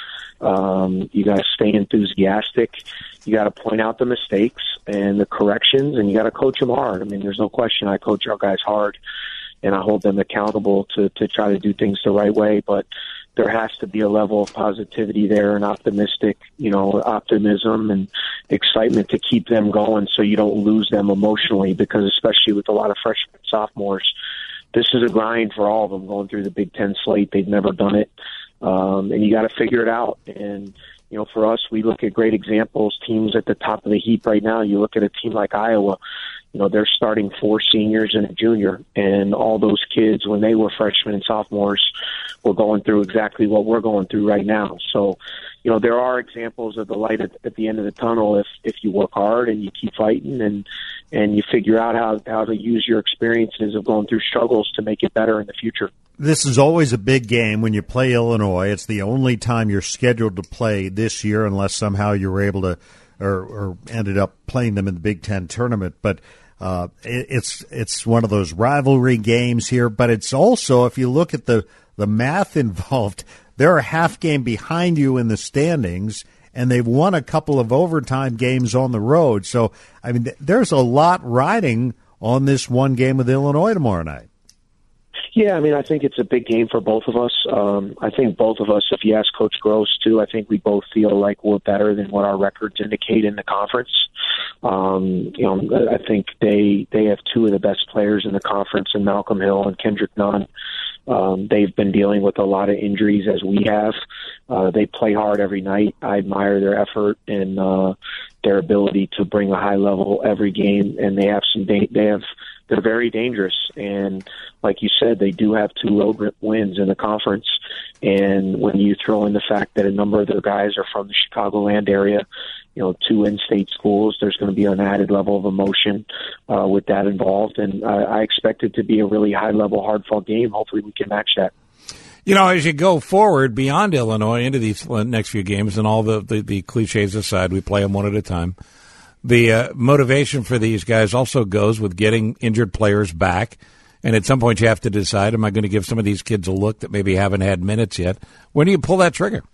You got to stay enthusiastic. You got to point out the mistakes and the corrections, and you got to coach them hard. I mean, there's no question I coach our guys hard, and I hold them accountable to try to do things the right way. But there has to be a level of positivity there and optimism and excitement to keep them going so you don't lose them emotionally, because especially with a lot of freshmen and sophomores, this is a grind for all of them going through the Big Ten slate. They've never done it. And you got to figure it out. And, for us, we look at great examples, teams at the top of the heap right now. You look at a team like Iowa, they're starting 4 seniors and a junior, and all those kids, when they were freshmen and sophomores, were going through exactly what we're going through right now. So, there are examples of the light at the end of the tunnel if you work hard and you keep fighting and you figure out how to use your experiences of going through struggles to make it better in the future. This is always a big game when you play Illinois. It's the only time you're scheduled to play this year, unless somehow you were able to or ended up playing them in the Big Ten tournament. But it's one of those rivalry games here. But it's also, if you look at the math involved, they're a half game behind you in the standings, and they've won a couple of overtime games on the road. So, I mean, there's a lot riding on this one game with Illinois tomorrow night. Yeah, I mean, I think it's a big game for both of us. I think both of us, if you ask Coach Gross too, I think we both feel like we're better than what our records indicate in the conference. I think they have 2 of the best players in the conference in Malcolm Hill and Kendrick Nunn. They've been dealing with a lot of injuries as we have. They play hard every night. I admire their effort and their ability to bring a high level every game, and they have they're very dangerous. And like you said, they do have 2 road wins in the conference. And when you throw in the fact that a number of their guys are from the Chicagoland area, 2 in-state schools, there's going to be an added level of emotion with that involved. And I expect it to be a really high-level, hard-fought game. Hopefully we can match that. As you go forward beyond Illinois into these next few games, and all the cliches aside, we play them one at a time. The motivation for these guys also goes with getting injured players back. And at some point you have to decide, am I going to give some of these kids a look that maybe haven't had minutes yet? When do you pull that trigger?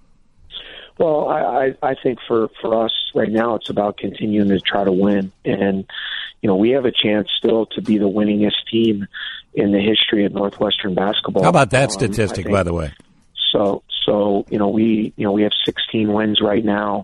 Well, I think for us right now, it's about continuing to try to win. And, we have a chance still to be the winningest team in the history of Northwestern basketball. How about that statistic, by the way? So we have 16 wins right now.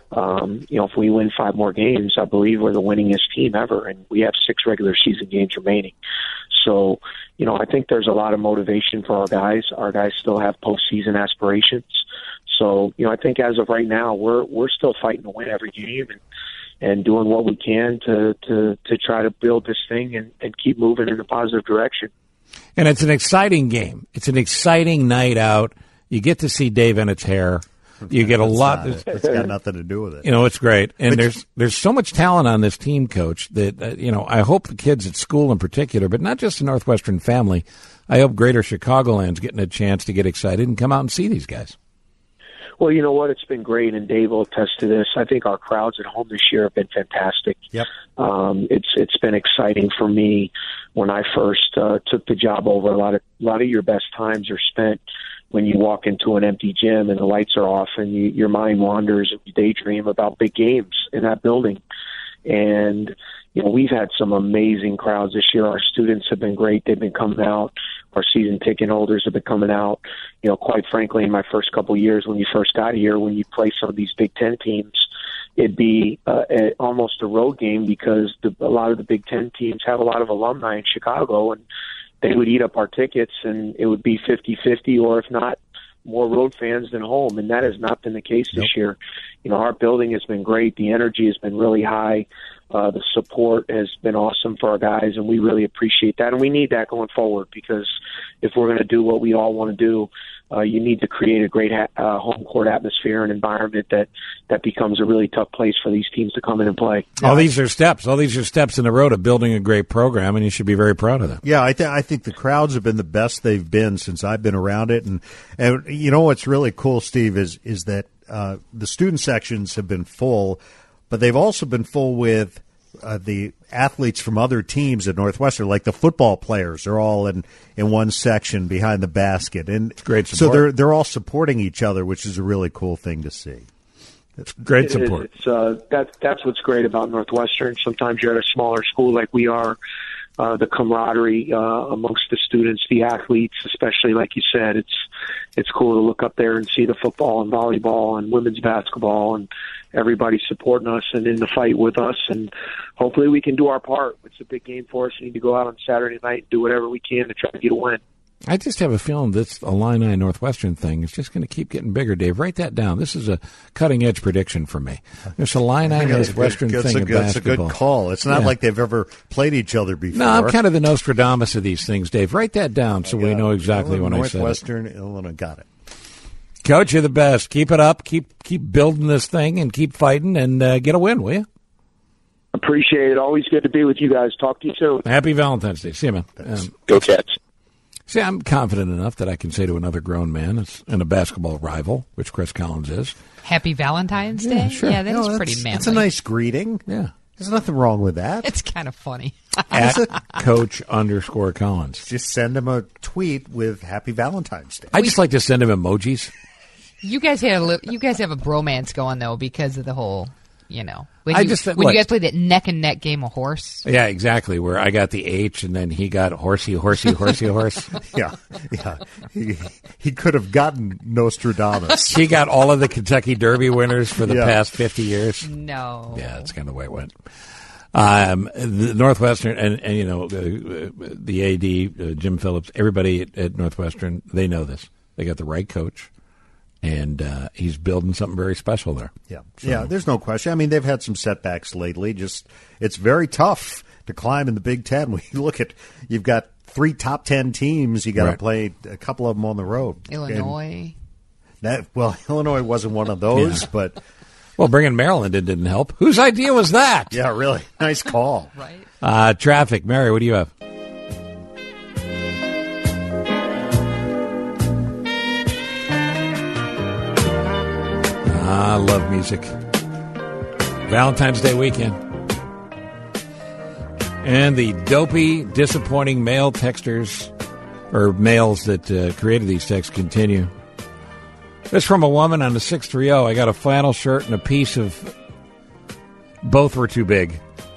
If we win 5 more games, I believe we're the winningest team ever, and we have 6 regular season games remaining. So, I think there's a lot of motivation for our guys. Our guys still have postseason aspirations. So, I think as of right now, we're still fighting to win every game and doing what we can to try to build this thing and keep moving in a positive direction. And it's an exciting game. It's an exciting night out. You get to see Dave in its hair. You get a lot. It's got nothing to do with it. It's great. And there's so much talent on this team, Coach, that, I hope the kids at school in particular, but not just the Northwestern family, I hope Greater Chicagoland's getting a chance to get excited and come out and see these guys. Well, you know what? It's been great, and Dave will attest to this. I think our crowds at home this year have been fantastic. Yep. It's been exciting for me when I first took the job over. A lot of your best times are spent when you walk into an empty gym and the lights are off and your mind wanders and you daydream about big games in that building. And, we've had some amazing crowds this year. Our students have been great. They've been coming out. Our season ticket holders have been coming out. Quite frankly, in my first couple of years when you first got here, when you play some of these Big Ten teams, it'd be almost a road game because a lot of the Big Ten teams have a lot of alumni in Chicago, and they would eat up our tickets, and it would be 50-50, or if not, more road fans than home, and that has not been the case this year. Our building has been great. The energy has been really high. The support has been awesome for our guys, and we really appreciate that. And we need that going forward, because if we're going to do what we all want to do, you need to create a great home court atmosphere and environment that becomes a really tough place for these teams to come in and play. All these are steps. All these are steps in the road of building a great program, and you should be very proud of them. Yeah, I think the crowds have been the best they've been since I've been around it. And what's really cool, Steve, is that the student sections have been full, but they've also been full with the athletes from other teams at Northwestern, like the football players, are all in one section behind the basket, and it's great support. So they're all supporting each other, which is a really cool thing to see. It's great support. That's what's great about Northwestern. Sometimes you're at a smaller school like we are. The camaraderie amongst the students, the athletes, especially like you said, it's cool to look up there and see the football and volleyball and women's basketball and everybody supporting us and in the fight with us. And hopefully we can do our part. It's a big game for us. We need to go out on Saturday night and do whatever we can to try to get a win. I just have a feeling this Illini Northwestern thing is just going to keep getting bigger, Dave. Write that down. This is a cutting-edge prediction for me. This Illini Northwestern thing in basketball. It's a good call. It's not like they've ever played each other before. No, I'm kind of the Nostradamus of these things, Dave. Write that down so we know exactly when I said it. Northwestern, Illinois. Got it. Coach, you're the best. Keep it up. Keep building this thing and keep fighting and get a win, will you? Appreciate it. Always good to be with you guys. Talk to you soon. Happy Valentine's Day. See you, man. Go Cats. See, I'm confident enough that I can say to another grown man and a basketball rival, which Chris Collins is, Happy Valentine's Day? Yeah, sure. Yeah, that is pretty manly. It's a nice greeting. Yeah. There's nothing wrong with that. It's kind of funny. At Coach_Collins. Just send him a tweet with Happy Valentine's Day. I just like to send him emojis. You guys have a bromance going, though, because of the whole, when you guys played that neck-and-neck game of horse. Yeah, exactly, where I got the H and then he got horsey, horse. Yeah. He could have gotten Nostradamus. He got all of the Kentucky Derby winners for the past 50 years. No. Yeah, that's kind of the way it went. The Northwestern and the AD, Jim Phillips, everybody at Northwestern, they know this. They got the right coach. And he's building something very special there. Yeah, there's no question. I mean, they've had some setbacks lately. Just it's very tough to climb in the Big Ten. When you look at, you've got 3 top 10 teams. You got to play a couple of them on the road. Illinois. Illinois wasn't one of those, but bringing Maryland in didn't help. Whose idea was that? Yeah, really nice call. Right. Traffic, Mary. What do you have? I love music. Valentine's Day weekend. And the dopey, disappointing male texters, or males that created these texts, continue. This from a woman on the 630. I got a flannel shirt and a piece of... Both were too big.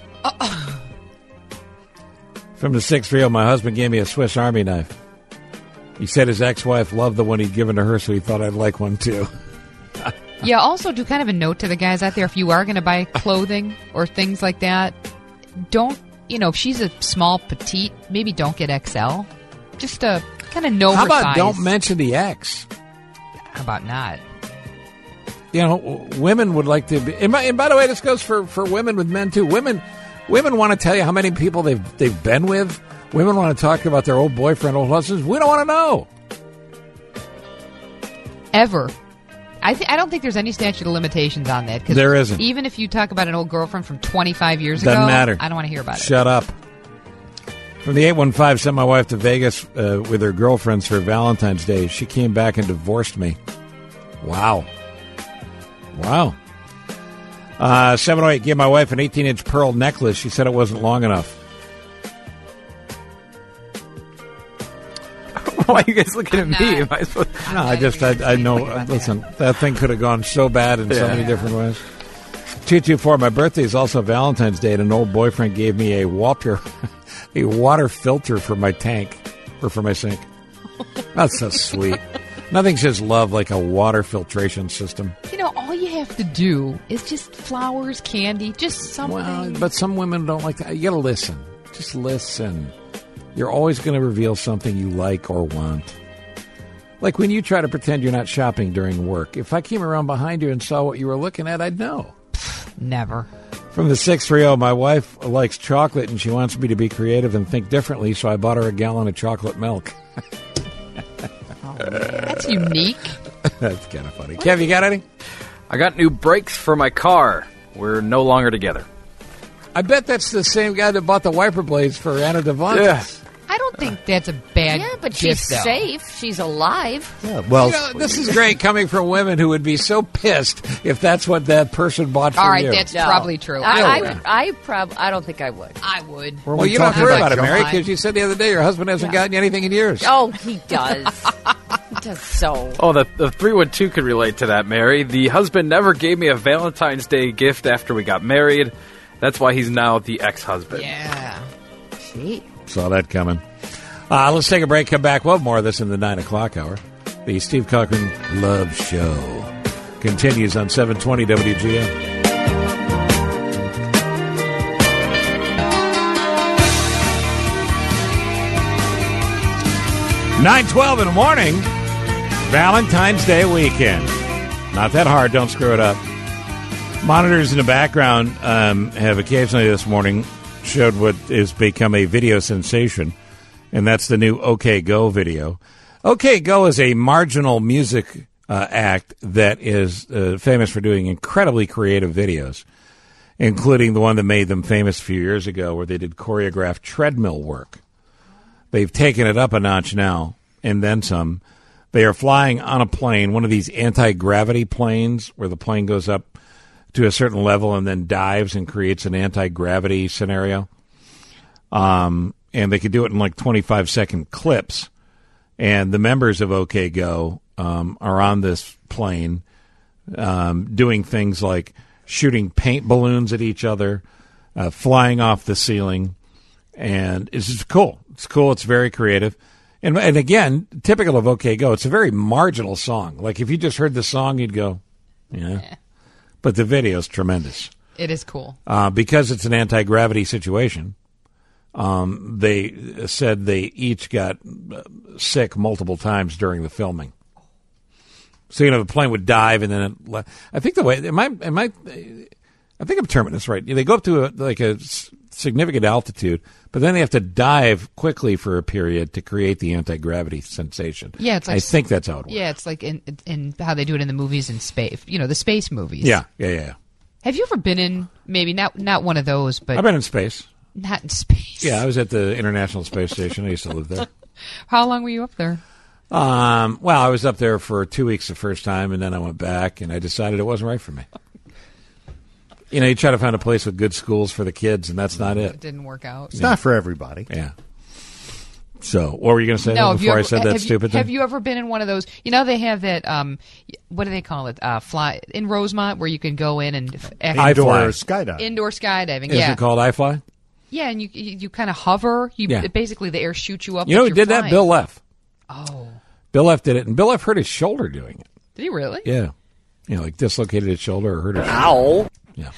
From the 630, my husband gave me a Swiss Army knife. He said his ex-wife loved the one he'd given to her, so he thought I'd like one too. Yeah, also do kind of a note to the guys out there, if you are going to buy clothing or things like that, don't, if she's a small, petite, maybe don't get XL. Just to kind of know her size. How about don't mention the X? How about not? Women would like to be, and by the way, this goes for women with men too. Women want to tell you how many people they've been with. Women want to talk about their old boyfriend, old husbands. We don't want to know. Ever. I don't think there's any statute of limitations on that. There isn't. Even if you talk about an old girlfriend from 25 years ago, doesn't matter. I don't want to hear about it. Shut up. From the 815, sent my wife to Vegas with her girlfriends for Valentine's Day. She came back and divorced me. Wow. 708, gave my wife an 18-inch pearl necklace. She said it wasn't long enough. Why are you guys looking at me? I know. Listen, that thing could have gone so bad in so many different ways. 224, my birthday is also Valentine's Day, and an old boyfriend gave me a water filter for my tank, or for my sink. That's so sweet. Nothing says love like a water filtration system. All you have to do is just flowers, candy, just something. Well, but some women don't like that. You got to listen. Just listen. You're always going to reveal something you like or want. Like when you try to pretend you're not shopping during work. If I came around behind you and saw what you were looking at, I'd know. Never. From the 630, my wife likes chocolate and she wants me to be creative and think differently, so I bought her a gallon of chocolate milk. That's unique. That's kind of funny. Kev, you got any? I got new brakes for my car. We're no longer together. I bet that's the same guy that bought the wiper blades for Anna Devon. I don't don't think that's a bad Yeah, but gift, she's though. safe. She's alive. Yeah, well, This is great coming from women who would be so pissed if that's what that person bought for All right, you. that's probably true. I don't think I would. I would. Well, you don't worry about it, Mary, because you said the other day your husband hasn't gotten you anything in years. Oh, he does. He does so. Oh, the 312 could relate to that, Mary. The husband never gave me a Valentine's Day gift after we got married. That's why he's now the ex-husband. Yeah. Gee. Saw that coming. Let's take a break, come back. We'll have more of this in the 9 o'clock hour. The Steve Cochran Love Show continues on 720 WGN. $9:12 in the morning, Valentine's Day weekend. Not that hard, don't screw it up. Monitors in the background have occasionally this morning showed what has become a video sensation, and that's the new OK Go video. OK Go is a marginal music act that is famous for doing incredibly creative videos, including the one that made them famous a few years ago where they did choreographed treadmill work. They've taken it up a notch now, and then some. They are flying on a plane, one of these anti-gravity planes where the plane goes up to a certain level and then dives and creates an anti-gravity scenario. And they could do it in like 25-second clips. And the members of OK Go are on this plane doing things like shooting paint balloons at each other, flying off the ceiling. And it's just cool. It's cool. It's very creative. And again, typical of OK Go, it's a very marginal song. Like if you just heard the song, you'd go, yeah. But the video is tremendous. It is cool. Because it's an anti-gravity situation, they said they each got sick multiple times during the filming. So, the plane would dive and then I think the way, I think I'm terming this right. They go up to a significant altitude, but then they have to dive quickly for a period to create the anti-gravity sensation. Yeah, it's like, I think that's how it works. Yeah, it's like in how they do it in the movies in space. The space movies. Yeah. Have you ever been in, maybe not one of those, but... I've been in space. Not in space. Yeah, I was at the International Space Station. I used to live there. How long were you up there? Well, I was up there for 2 weeks the first time, and then I went back, and I decided it wasn't right for me. You try to find a place with good schools for the kids, and that's not it. It didn't work out. It's not for everybody. Yeah. So, what were you going to say before I said that stupid thing? Have you ever been in one of those? They have that, what do they call it? Fly in Rosemont, where you can go in and... Indoor skydiving. Indoor skydiving, Is it called iFly? Yeah, and you kind of hover. Basically, the air shoots you up. Who did that? Bill Leff. Oh. Bill Leff did it, and Bill Leff hurt his shoulder doing it. Did he really? Yeah. Like dislocated his shoulder or hurt his shoulder. Ow. Yeah.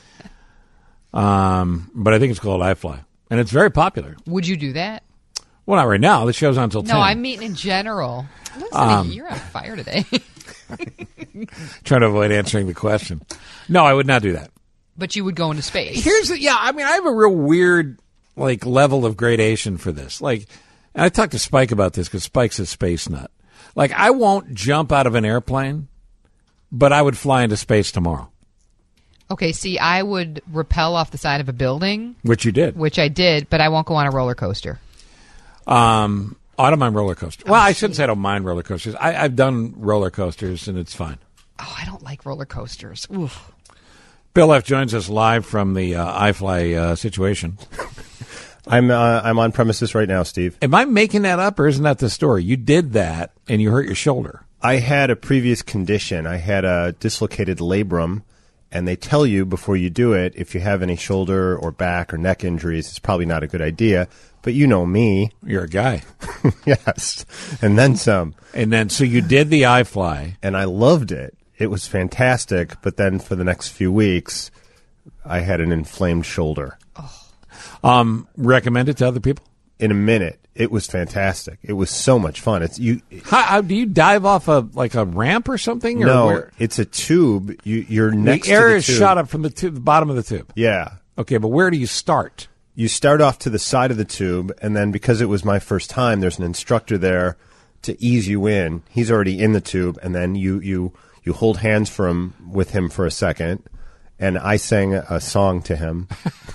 But I think it's called iFly, and it's very popular. Would you do that? Well, not right now. The show's on until 10. No, I mean in general. You're on fire today. Trying to avoid answering the question. No, I would not do that. But you would go into space. I have a real weird level of gradation for this. And I talked to Spike about this because Spike's a space nut. I won't jump out of an airplane, but I would fly into space tomorrow. Okay, see, I would rappel off the side of a building. Which you did. Which I did, but I won't go on a roller coaster. I don't mind roller coasters. Well, I shouldn't say I don't mind roller coasters. I've done roller coasters, and it's fine. Oh, I don't like roller coasters. Oof. Bill F. joins us live from the iFly situation. I'm on premises right now, Steve. Am I making that up, or isn't that the story? You did that, and you hurt your shoulder. I had a previous condition. I had a dislocated labrum, and they tell you before you do it, if you have any shoulder or back or neck injuries, it's probably not a good idea. But you know me. You're a guy. Yes. And then some. So you did the iFly. And I loved it. It was fantastic. But then for the next few weeks, I had an inflamed shoulder. Recommend it to other people? In a minute. It was fantastic. It was so much fun. How do you dive off a ramp or something? No, it's a tube. You're next to the tube. The air is shot up from the bottom of the tube. Yeah. Okay, but where do you start? You start off to the side of the tube, and then because it was my first time, there's an instructor there to ease you in. He's already in the tube, and then you hold hands with him for a second, and I sang a song to him.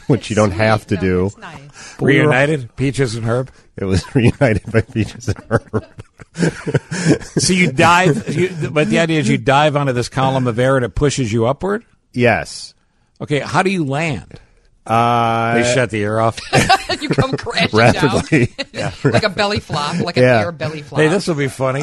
which you don't have to do. Reunited, Peaches and Herb? It was reunited by Peaches and Herb. So you dive, but the idea is you dive onto this column of air and it pushes you upward? Yes. Okay, how do you land? They shut the air off. You come crashing rapidly. down. Like a belly flop, like an air belly flop. Hey, this will be funny.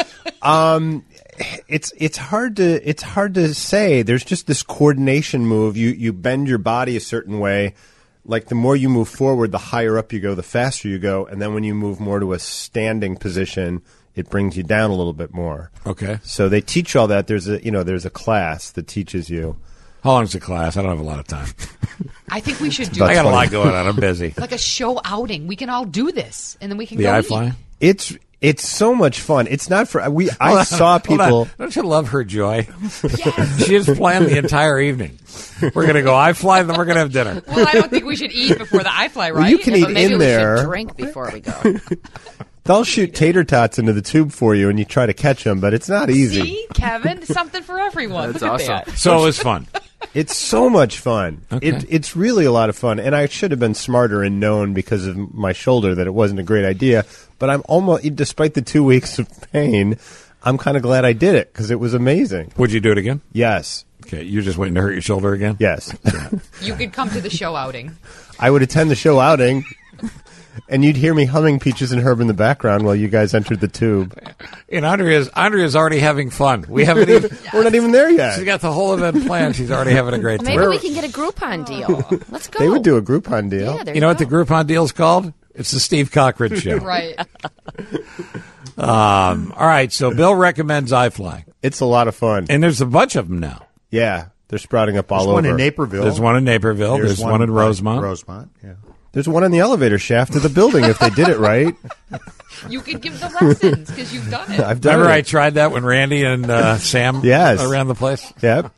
It's hard to say. There's just this coordination move. You bend your body a certain way. Like the more you move forward, the higher up you go, the faster you go, and then when you move more to a standing position, it brings you down a little bit more. Okay. So they teach all that. There's a class that teaches you. How long is the class? I don't have a lot of time. I think we should do. I got a lot going on. I'm busy. Like a show outing. We can all do this, and then we can the go iFly. It's so much fun. It's not for I saw people. Don't you love her joy? Yes. She has planned the entire evening. We're going to go iFly, and then we're going to have dinner. Well, I don't think we should eat before the iFly, right? Well, you can eat maybe in we there. Should drink before we go. They'll shoot tater tots into the tube for you, and you try to catch them, but it's not easy. See, Kevin, something for everyone. That's Look awesome. at that. So it was fun. It's so much fun. Okay. It's really a lot of fun, and I should have been smarter and known because of my shoulder that it wasn't a great idea. But I'm almost, despite the 2 weeks of pain, I'm kind of glad I did it because it was amazing. Would you do it again? Yes. Okay, you're just waiting to hurt your shoulder again? Yes. You could come to the show outing. I would attend the show outing, and you'd hear me humming Peaches and Herb in the background while you guys entered the tube. And Andrea's already having fun. We haven't even. We're not even there yet. She's got the whole event planned. She's already having a great Well, time. maybe we can get a Groupon deal. Let's go. They would do a Groupon deal. Yeah, there You know you what the Groupon deal's called? It's the Steve Cochran Show. Right. All right, so Bill recommends iFly. It's a lot of fun. And there's a bunch of them now. Yeah, they're sprouting up all There's over. one in Naperville. There's one in Naperville. There's one in Rosemont. Rosemont, yeah. There's one in the elevator shaft of the building if they did it right. You could give the lessons because you've done it. I've done Remember it. I tried that when Randy and Sam Yes. around the place? Yep.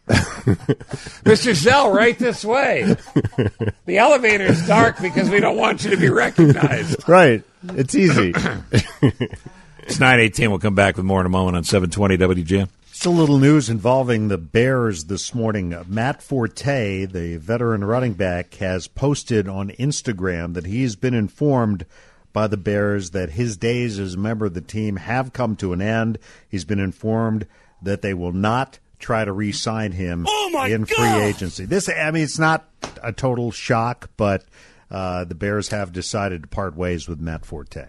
Mr. Zell, right this way. The elevator's dark because we don't want you to be recognized. Right. It's easy. It's 9:18. We'll come back with more in a moment on 720 WGN. Just a little news involving the Bears this morning. Matt Forte, the veteran running back, has posted on Instagram that he's been informed by the Bears that his days as a member of the team have come to an end. He's been informed that they will not try to re-sign him in free agency. It's not a total shock, but the Bears have decided to part ways with Matt Forte.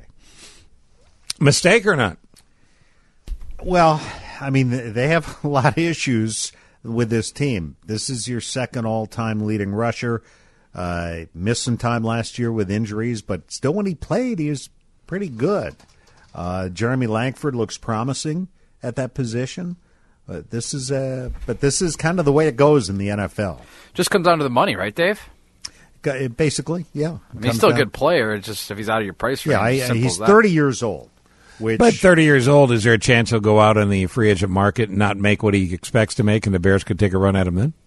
Mistake or not? Well, I mean, they have a lot of issues with this team. This is your second all-time leading rusher. Missed some time last year with injuries, but still when he played, he was pretty good. Jeremy Langford looks promising at that position. This is kind of the way it goes in the NFL. Just comes down to the money, right, Dave? Basically, yeah. I mean, he's still a good player. It's just if he's out of your price range. Yeah, he's 30 years old. But 30 years old, is there a chance he'll go out in the free agent market and not make what he expects to make, and the Bears could take a run at him then?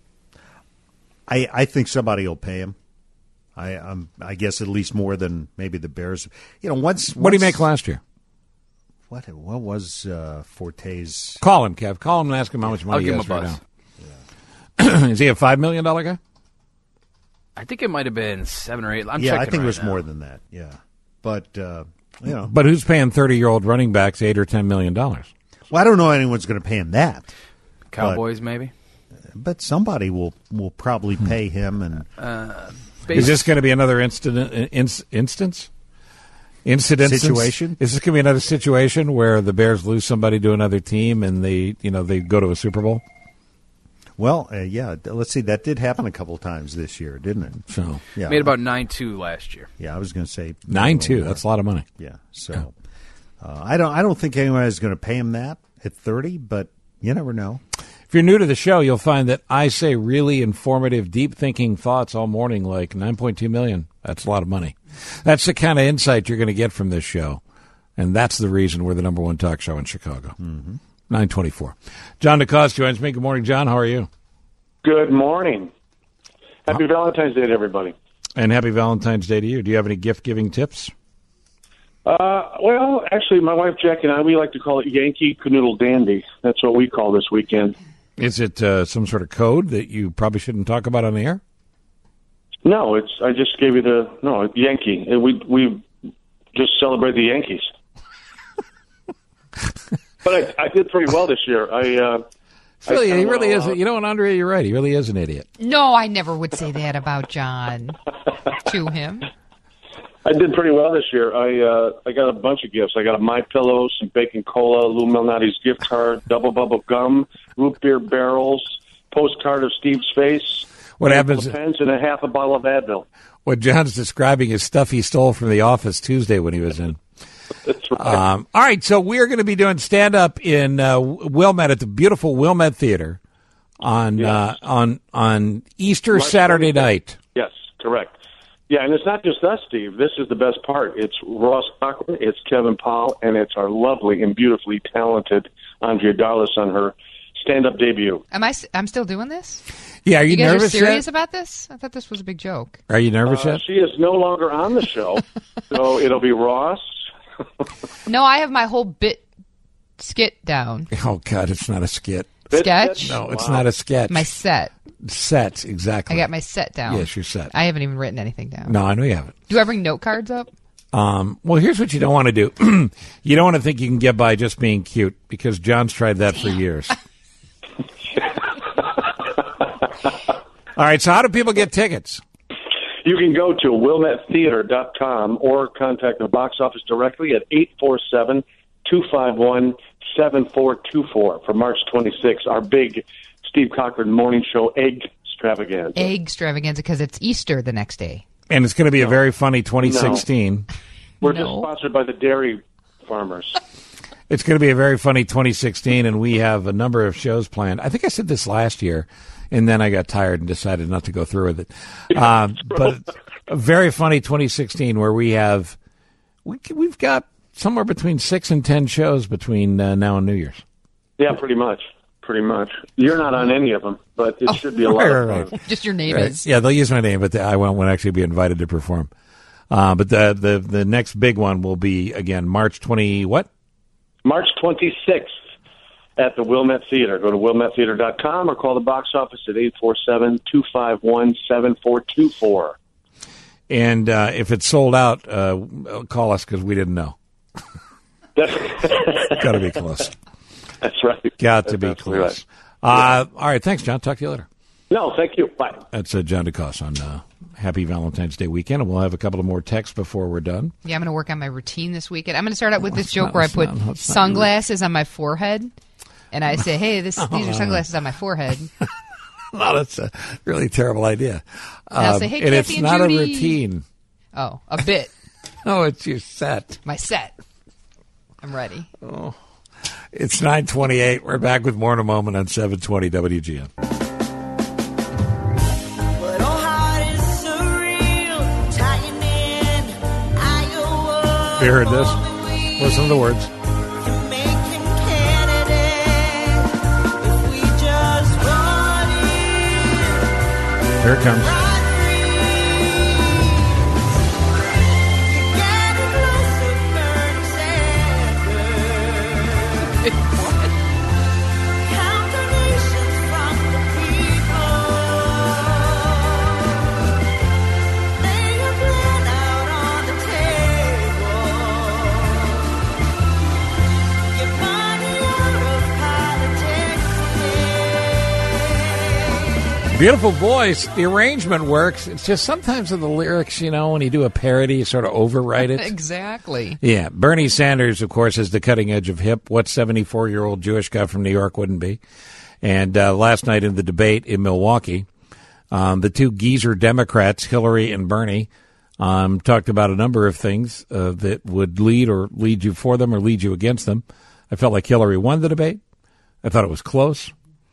I think somebody will pay him. I guess at least more than maybe the Bears. What did he make last year? What was Forte's? Call him, Kev. Call him and ask him how much money he has right now. Yeah. Is he a $5 million guy? I think it might have been 7 or 8. I think it was more than that. Yeah, but But who's paying 30-year-old running backs $8 or $10 million? Well, I don't know anyone's going to pay him that. Cowboys, maybe. But somebody will probably pay him. And is this going to be another instance? Situation? Is this going to be another situation where the Bears lose somebody to another team and they go to a Super Bowl? Well, yeah. Let's see. That did happen a couple times this year, didn't it? So yeah, made about 9-2 last year. Yeah, I was going to say 9-2. That's a lot of money. Yeah. So I don't think anyone is going to pay him that at 30, but you never know. If you're new to the show, you'll find that I say really informative, deep-thinking thoughts all morning, like $9.2 million. That's a lot of money. That's the kind of insight you're going to get from this show, and that's the reason we're the number one talk show in Chicago. 924. John DeCoste joins me. Good morning, John. How are you? Good morning. Happy Valentine's Day to everybody. And happy Valentine's Day to you. Do you have any gift-giving tips? Well, actually, my wife Jackie and I, we like to call it Yankee Canoodle Dandy. That's what we call this weekend. Is it some sort of code that you probably shouldn't talk about on the air? No, I just gave you Yankee. We just celebrate the Yankees. But I did pretty well this year. He really is. You know what, Andre? You're right. He really is an idiot. No, I never would say that about John to him. I did pretty well this year. I got a bunch of gifts. I got a MyPillow, some bacon cola, Lou Malnati's gift card, double bubble gum, root beer barrels, postcard of Steve's face. What happens? Pens and a half a bottle of Advil. What John's describing is stuff he stole from the office Tuesday when he was in. That's right. All right, so we're going to be doing stand-up in Wilmette at the beautiful Wilmette Theater on Easter March Saturday 26th. night. Yes, correct. Yeah, and it's not just us, Steve. This is the best part. It's Ross Cochran, it's Kevin Powell, and it's our lovely and beautifully talented Andrea Darlis on her stand-up debut. I'm still doing this? Yeah, are you guys nervous are serious yet? about this? I thought this was a big joke. Are you nervous yet? She is no longer on the show, so it'll be Ross. No, I have my whole skit down. Oh, God, it's not a skit. Sketch? No, it's not a sketch. My set. Set, exactly. I got my set down. Yes, your set. I haven't even written anything down. No, I know you haven't. Do I bring note cards up? Well, here's what you don't want to do. You don't want to think you can get by just being cute, because John's tried that for years. All right, so how do people get tickets? You can go to wilmettheater.com or contact the box office directly at 847-251-7424 for March 26th, our big Steve Cochran morning show egg extravaganza. Egg extravaganza, because it's Easter the next day. And it's going to be a very funny 2016. We're just sponsored by the dairy farmers. It's going to be a very funny 2016, and we have a number of shows planned. I think I said this last year, and then I got tired and decided not to go through with it. But a very funny 2016 where we've got somewhere between 6 and 10 shows between now and New Year's. Yeah, pretty much. You're not on any of them, but it should be a lot of fun. Just your name is. Yeah, they'll use my name, but I won't actually be invited to perform. But the next big one will be, again, March 20 what? March 26th at the Wilmette Theater. Go to wilmettheater.com or call the box office at 847-251-7424. And if it's sold out, call us because we didn't know. Got to be close. That's right. Got to be close. Right. All right, thanks, John. Talk to you later. No, thank you. Bye. That's John DeCoste on Happy Valentine's Day weekend, and we'll have a couple of more texts before we're done. Yeah, I'm going to work on my routine this weekend. I'm going to start out with this joke where I put sunglasses on my forehead, and I say, hey, these are sunglasses on my forehead. No, that's a really terrible idea. And I'll say, hey, and Kathy it's and not Judy. a routine. Oh, a bit. No, it's your set. My set. I'm ready. Oh. It's 9:28. We're back with more in a moment on 720 WGN. You heard this? Listen to the words. Here it comes. Beautiful voice. The arrangement works. It's just sometimes in the lyrics, when you do a parody, you sort of overwrite it. Exactly. Yeah. Bernie Sanders, of course, is the cutting edge of hip. What 74-year-old Jewish guy from New York wouldn't be? And last night in the debate in Milwaukee, the two geezer Democrats, Hillary and Bernie, talked about a number of things that would lead you for them or lead you against them. I felt like Hillary won the debate. I thought it was close.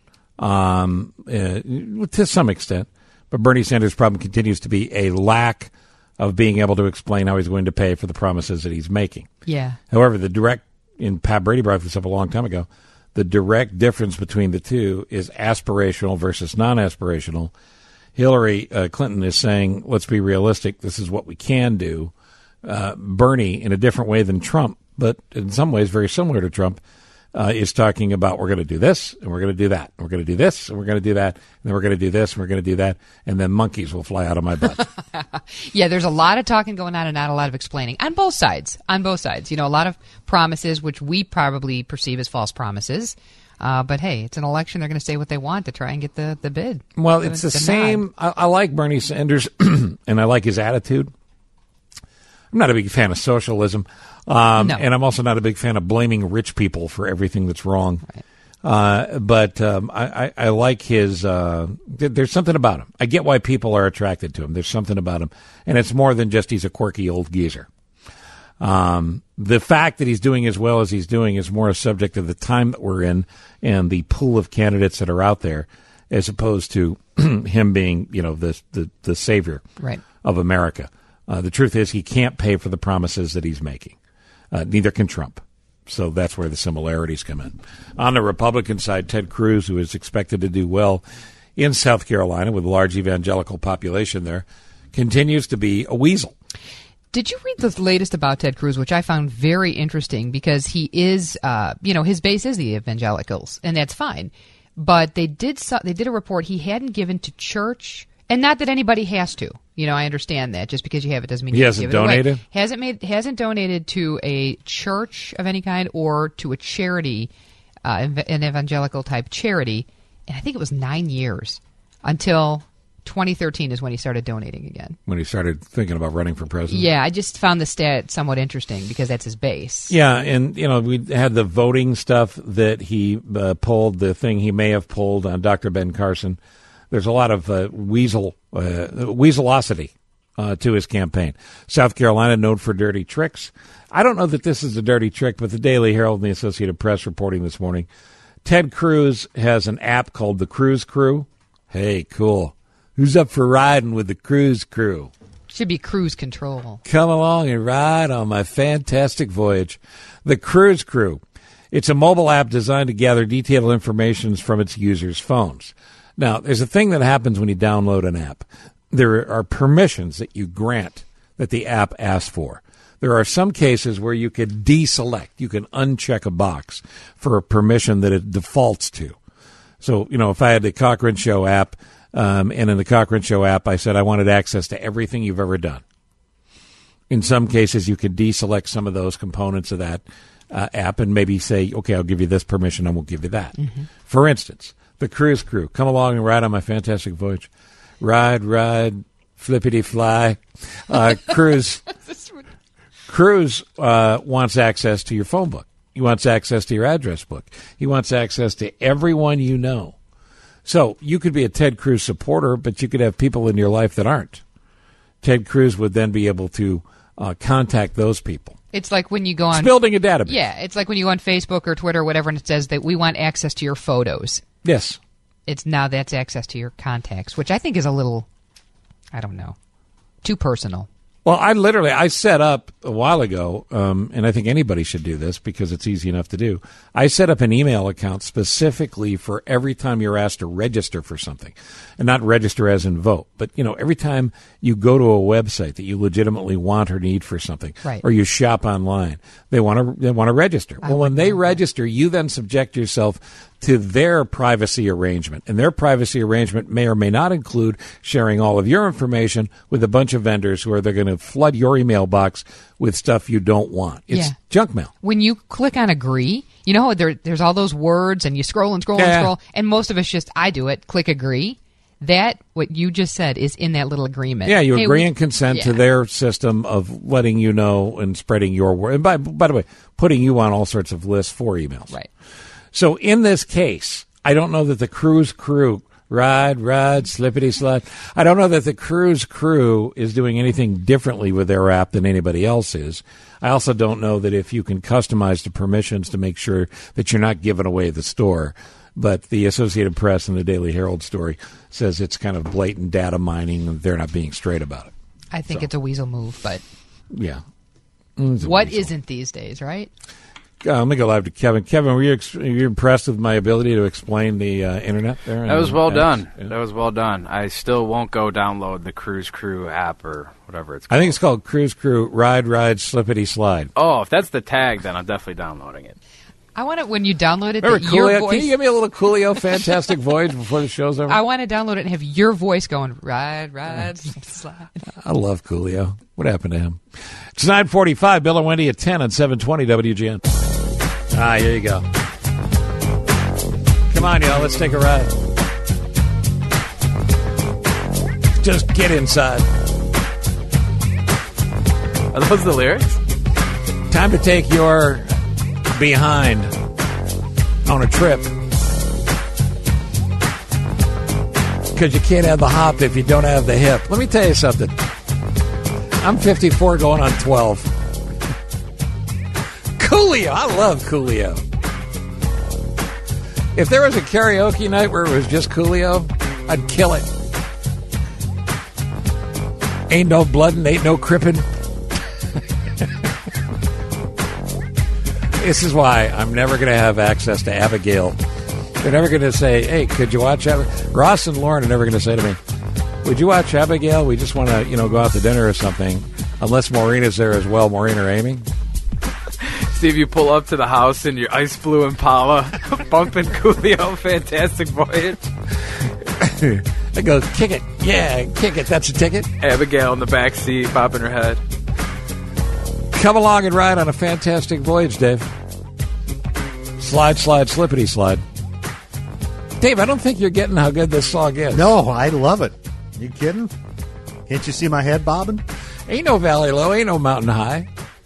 To some extent, but Bernie Sanders' problem continues to be a lack of being able to explain how he's going to pay for the promises that he's making. Yeah. However, Pat Brady brought this up a long time ago, the direct difference between the two is aspirational versus non-aspirational. Hillary Clinton is saying, let's be realistic, this is what we can do. Bernie, in a different way than Trump, but in some ways very similar to Trump, is talking about we're going to do this, and we're going to do that, and we're going to do this, and we're going to do that, and then we're going to do this, and we're going to do that, and then monkeys will fly out of my butt. Yeah, there's a lot of talking going on and not a lot of explaining on both sides. On both sides. You know, a lot of promises, which we probably perceive as false promises. But, hey, it's an election. They're going to say what they want to try and get the bid. Well, it's the same. I like Bernie Sanders, and I like his attitude. I'm not a big fan of socialism, and I'm also not a big fan of blaming rich people for everything that's wrong. Right. But I like his there's something about him. I get why people are attracted to him. There's something about him, and it's more than just he's a quirky old geezer. The fact that he's doing as well as he's doing is more a subject of the time that we're in and the pool of candidates that are out there, as opposed to him being, the savior of America. The truth is he can't pay for the promises that he's making. Neither can Trump. So that's where the similarities come in. On the Republican side, Ted Cruz, who is expected to do well in South Carolina with a large evangelical population there, continues to be a weasel. Did you read the latest about Ted Cruz, which I found very interesting because he is, his base is the evangelicals, and that's fine. But they did a report he hadn't given to church, and not that anybody has to. I understand that. Just because you have it doesn't mean you have to give it away. He hasn't donated? Hasn't donated to a church of any kind or to a charity, an evangelical type charity, and I think it was 9 years until 2013 is when he started donating again. When he started thinking about running for president? Yeah, I just found the stat somewhat interesting because that's his base. Yeah, and, we had the voting stuff that he pulled, the thing he may have pulled on Dr. Ben Carson. There's a lot of weaselosity to his campaign. South Carolina, known for dirty tricks. I don't know that this is a dirty trick, but the Daily Herald and the Associated Press reporting this morning, Ted Cruz has an app called the Cruise Crew. Hey, cool. Who's up for riding with the Cruise Crew? Should be cruise control. Come along and ride on my fantastic voyage. The Cruise Crew. It's a mobile app designed to gather detailed information from its users' phones. Now, there's a thing that happens when you download an app. There are permissions that you grant that the app asks for. There are some cases where you could deselect. You can uncheck a box for a permission that it defaults to. So, if I had the Cochran Show app, and in the Cochran Show app, I said I wanted access to everything you've ever done. In some cases, you could deselect some of those components of that app and maybe say, okay, I'll give you this permission, I won't give you that. Mm-hmm. For instance, the Cruise Crew. Come along and ride on my fantastic voyage. Ride, flippity fly. Cruz wants access to your phone book. He wants access to your address book. He wants access to everyone you know. So you could be a Ted Cruz supporter, but you could have people in your life that aren't. Ted Cruz would then be able to contact those people. It's like when you go on... It's building a database. Yeah, it's like when you go on Facebook or Twitter or whatever, and it says that we want access to your photos. Yes. That's access to your contacts, which I think is a little, I don't know, too personal. Well, I set up a while ago, and I think anybody should do this because it's easy enough to do. I set up an email account specifically for every time you're asked to register for something. And not register as in vote, but, every time you go to a website that you legitimately want or need for something, right, or you shop online, they want to register. Well, when they register, you then subject yourself to their privacy arrangement. And their privacy arrangement may or may not include sharing all of your information with a bunch of vendors who are they're going to flood your email box with stuff you don't want. It's junk mail. When you click on agree, there's all those words and you scroll and scroll and scroll, and most of it's just, I do it, click agree. That, what you just said, is in that little agreement. Yeah, you agree and consent to their system of letting you know and spreading your word. And by the way, putting you on all sorts of lists for emails. Right. So in this case, I don't know that the Cruise Crew, ride, slippity slide, I don't know that the Cruise Crew is doing anything differently with their app than anybody else is. I also don't know that if you can customize the permissions to make sure that you're not giving away the store. But the Associated Press and the Daily Herald story says it's kind of blatant data mining and they're not being straight about it. I think it's a weasel move, but... Yeah. What isn't these days, right? Let me go live to Kevin. Kevin, were you impressed with my ability to explain the internet there? That was well done. Yeah. That was well done. I still won't go download the Cruise Crew app or whatever it's called. I think it's called Cruise Crew Ride, Slippity Slide. Oh, if that's the tag, then I'm definitely downloading it. I want it when you download it. Remember that your Coolio? voice, Can you give me a little Coolio Fantastic Voyage before the show's over? I want to download it and have your voice going, ride, slide. I love Coolio. What happened to him? It's 9:45. Bill and Wendy at 10 on 720 WGN. Here you go. Come on, y'all. Let's take a ride. Just get inside. Are those the lyrics? Time to take your behind on a trip. Because you can't have the hop if you don't have the hip. Let me tell you something. I'm 54 going on 12. Coolio. I love Coolio. If there was a karaoke night where it was just Coolio, I'd kill it. Ain't no bloodin', ain't no crippin'. This is why I'm never going to have access to Abigail. They're never going to say, hey, could you watch Abigail? Ross and Lauren are never going to say to me, would you watch Abigail? We just want to, go out to dinner or something. Unless Maureen is there as well. Maureen or Amy? Steve, you pull up to the house in your ice blue Impala, bumping Coolio Fantastic Voyage. I go, kick it. Yeah, kick it. That's a ticket. Abigail in the back seat, bobbing her head. Come along and ride on a fantastic voyage, Dave. Slide, slippity slide. Dave, I don't think you're getting how good this song is. No, I love it. You kidding? Can't you see my head bobbing? Ain't no valley low, ain't no mountain high.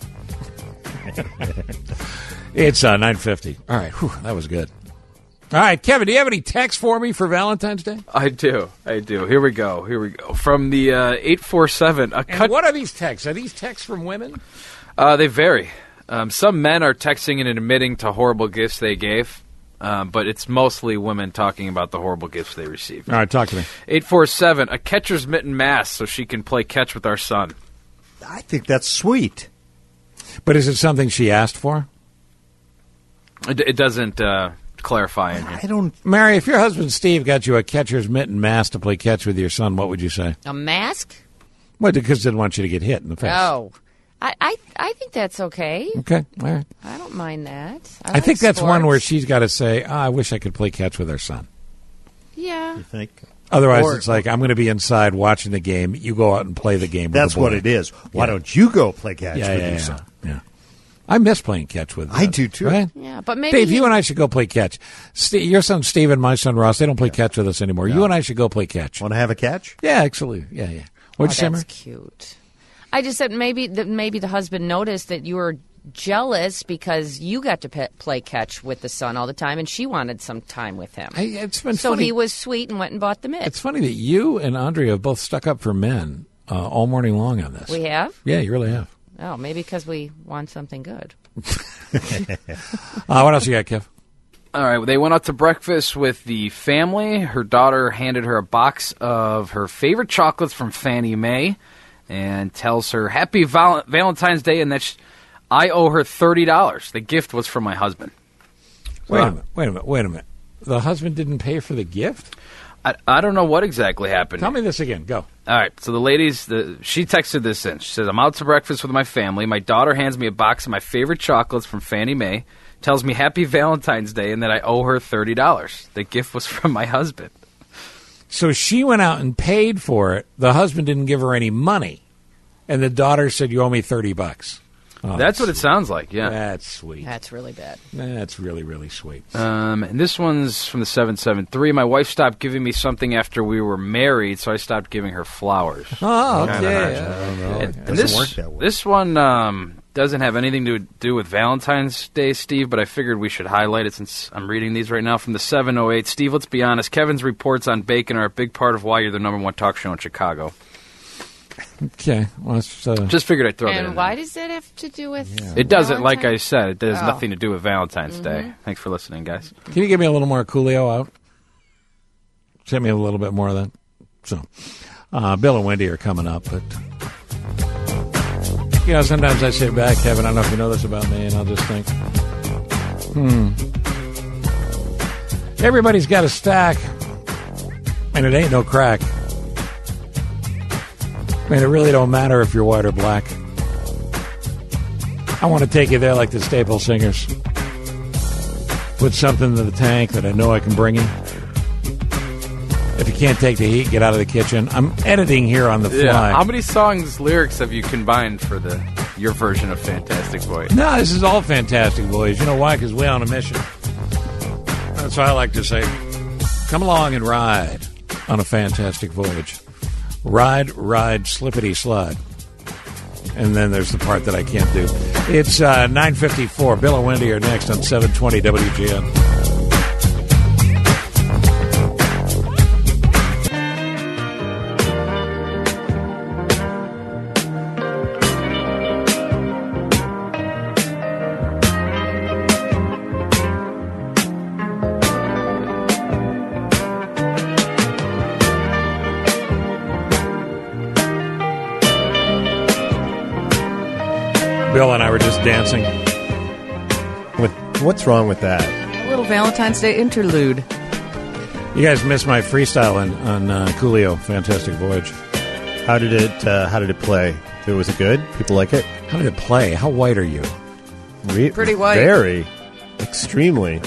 It's 9:50. All right, whew, that was good. All right, Kevin, do you have any texts for me for Valentine's Day? I do. Here we go. From the 847. And what are these texts? Are these texts from women? They vary. Some men are texting and admitting to horrible gifts they gave, but it's mostly women talking about the horrible gifts they received. All right, talk to me. 847. A catcher's mitten mask so she can play catch with our son. I think that's sweet. But is it something she asked for? It doesn't clarify in here. I don't. Mary, if your husband Steve got you a catcher's mitten mask to play catch with your son, what would you say? A mask? Well, because they didn't want you to get hit in the face. Oh. I think that's okay. Okay, all right. I don't mind that. I think that's one where she's got to say, I wish I could play catch with our son. Yeah. You think? Otherwise, it's like, I'm going to be inside watching the game. You go out and play the game with That's the boy. what it is. Why don't you go play catch with your yeah. son? Yeah. I miss playing catch with I do, too. Right? Yeah, but maybe... Dave, you and I should go play catch. Your son Steve and my son Ross, they don't play catch with us anymore. No. You and I should go play catch. Want to have a catch? Yeah, absolutely. Yeah. What'd you say, That's cute. I just said maybe the husband noticed that you were jealous because you got to play catch with the son all the time, and she wanted some time with him. It's been so funny. He was sweet and went and bought the mitt. It's funny that you and Andrea have both stuck up for men all morning long on this. We have? Yeah, you really have. Oh, maybe because we want something good. What else you got, Kev? All right, they went out to breakfast with the family. Her daughter handed her a box of her favorite chocolates from Fannie Mae and tells her Happy Valentine's Day and that I owe her $30. The gift was from my husband. Wait a minute. The husband didn't pay for the gift? I don't know what exactly happened. Tell me this again. Go. All right. So the ladies, she texted this in. She says, I'm out to breakfast with my family. My daughter hands me a box of my favorite chocolates from Fannie Mae, tells me Happy Valentine's Day, and that I owe her $30. The gift was from my husband. So she went out and paid for it. The husband didn't give her any money. And the daughter said, you owe me $30. Oh, that's what it sounds like, yeah. That's sweet. That's really bad. That's really, really sweet. And this one's from the 773. My wife stopped giving me something after we were married, so I stopped giving her flowers. Oh, okay. And this one doesn't have anything to do with Valentine's Day, Steve, but I figured we should highlight it since I'm reading these right now from the 708. Steve, let's be honest. Kevin's reports on bacon are a big part of why you're the #1 talk show in Chicago. Okay. Well, just figured I'd throw that in. And why does that have to do with It doesn't, like I said. It has Oh. nothing to do with Valentine's Day. Thanks for listening, guys. Can you give me a little more Coolio out? Send me a little bit more of that. So, Bill and Wendy are coming up, but sometimes I sit back, Kevin. I don't know if you know this about me, and I'll just think, everybody's got a stack, and it ain't no crack. I mean, it really don't matter if you're white or black. I want to take you there like the Staple Singers. put something in the tank that I know I can bring in. If you can't take the heat, get out of the kitchen. I'm editing here on the fly. Yeah. How many songs, lyrics have you combined for your version of Fantastic Voyage? No, this is all Fantastic Voyage. You know why? Because we're on a mission. That's why I like to say, come along and ride on a fantastic voyage. Ride, slippity slide. And then there's the part that I can't do. It's 9:54. Bill and Wendy are next on 720 WGN. Bill and I were just dancing. What's wrong with that? A little Valentine's Day interlude. You guys missed my freestyle on Coolio, Fantastic Voyage. How did it play? Was it good? People like it? How did it play? How white are you? Pretty white. Very. Extremely.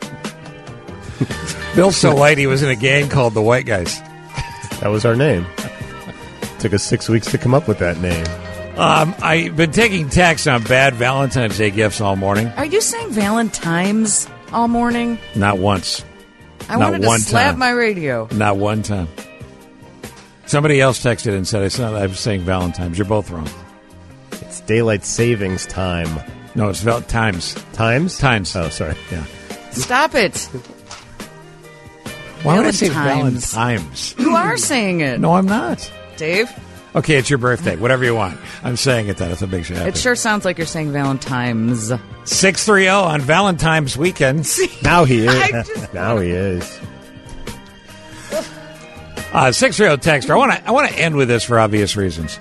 Bill's so white he was in a gang called the White Guys. That was our name. Took us 6 weeks to come up with that name. I've been taking texts on bad Valentine's Day gifts all morning. Are you saying Valentine's all morning? Not once. I wanted to slap my radio. Not one time. Somebody else texted and said, I was saying Valentine's. You're both wrong. It's daylight savings time. No, it's times. Times? Times. Oh, sorry. Yeah. Stop it. Why would I say Valentine's? You are saying it. No, I'm not. Dave? Okay, it's your birthday. Whatever you want. I'm saying it then. That's what makes you happy. It sure sounds like you're saying Valentine's. 630 on Valentine's weekend. Now he is. Now he is. 630 texter. I want to end with this for obvious reasons.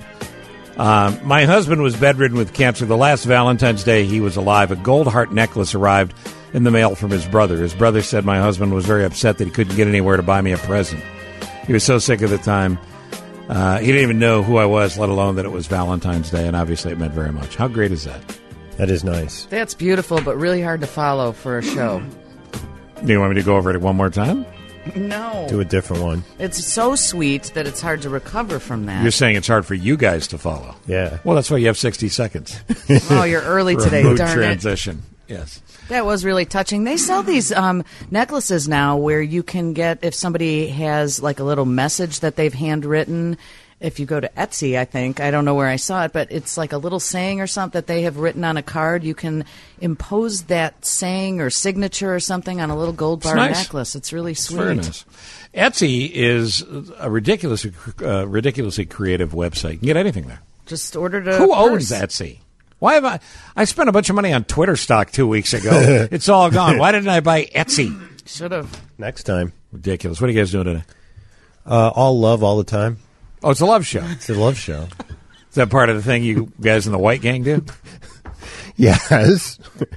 My husband was bedridden with cancer. The last Valentine's Day he was alive, a gold heart necklace arrived in the mail from his brother. His brother said my husband was very upset that he couldn't get anywhere to buy me a present. He was so sick at the time. He didn't even know who I was, let alone that it was Valentine's Day, and obviously it meant very much. How great is that? That is nice. That's beautiful, but really hard to follow for a show. Do you want me to go over it one more time? No. Do a different one. It's so sweet that it's hard to recover from that. You're saying it's hard for you guys to follow. Yeah. Well, that's why you have 60 seconds. Oh, you're early for today, a mood darn transition. Yes. That was really touching. They sell these necklaces now where you can get, if somebody has like a little message that they've handwritten, if you go to Etsy, I think, I don't know where I saw it, but it's like a little saying or something that they have written on a card. You can impose that saying or signature or something on a little gold bar necklace. It's really sweet. Very nice. Etsy is a ridiculously creative website. You can get anything there. Just ordered a Who owns Etsy? Why have I spent a bunch of money on Twitter stock 2 weeks ago. It's all gone. Why didn't I buy Etsy? Should have. Next time. Ridiculous. What are you guys doing today? All love all the time. Oh, it's a love show. It's a love show. Is that part of the thing you guys in the White Gang do? Yes.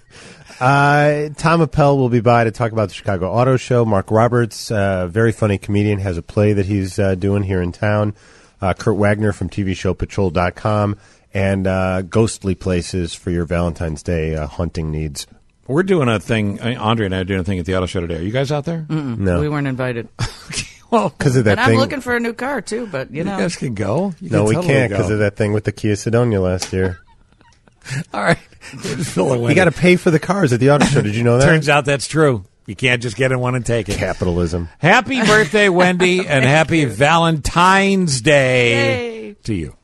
Tom Appel will be by to talk about the Chicago Auto Show. Mark Roberts, very funny comedian, has a play that he's doing here in town. Kurt Wagner from TV show Patrol.com. And ghostly places for your Valentine's Day hunting needs. We're doing a thing. Andre and I are doing a thing at the auto show today. Are you guys out there? Mm-mm. No. We weren't invited. Well, because of that and thing. I'm looking for a new car, too, but, you know. You guys can go. You no, can we totally can't go. because of that thing with the Kia Sedonia last year. All right. You got to pay for the cars at the auto show. Did you know that? Turns out that's true. You can't just get in one and take it. Capitalism. Happy birthday, Wendy, and happy Valentine's Day to you.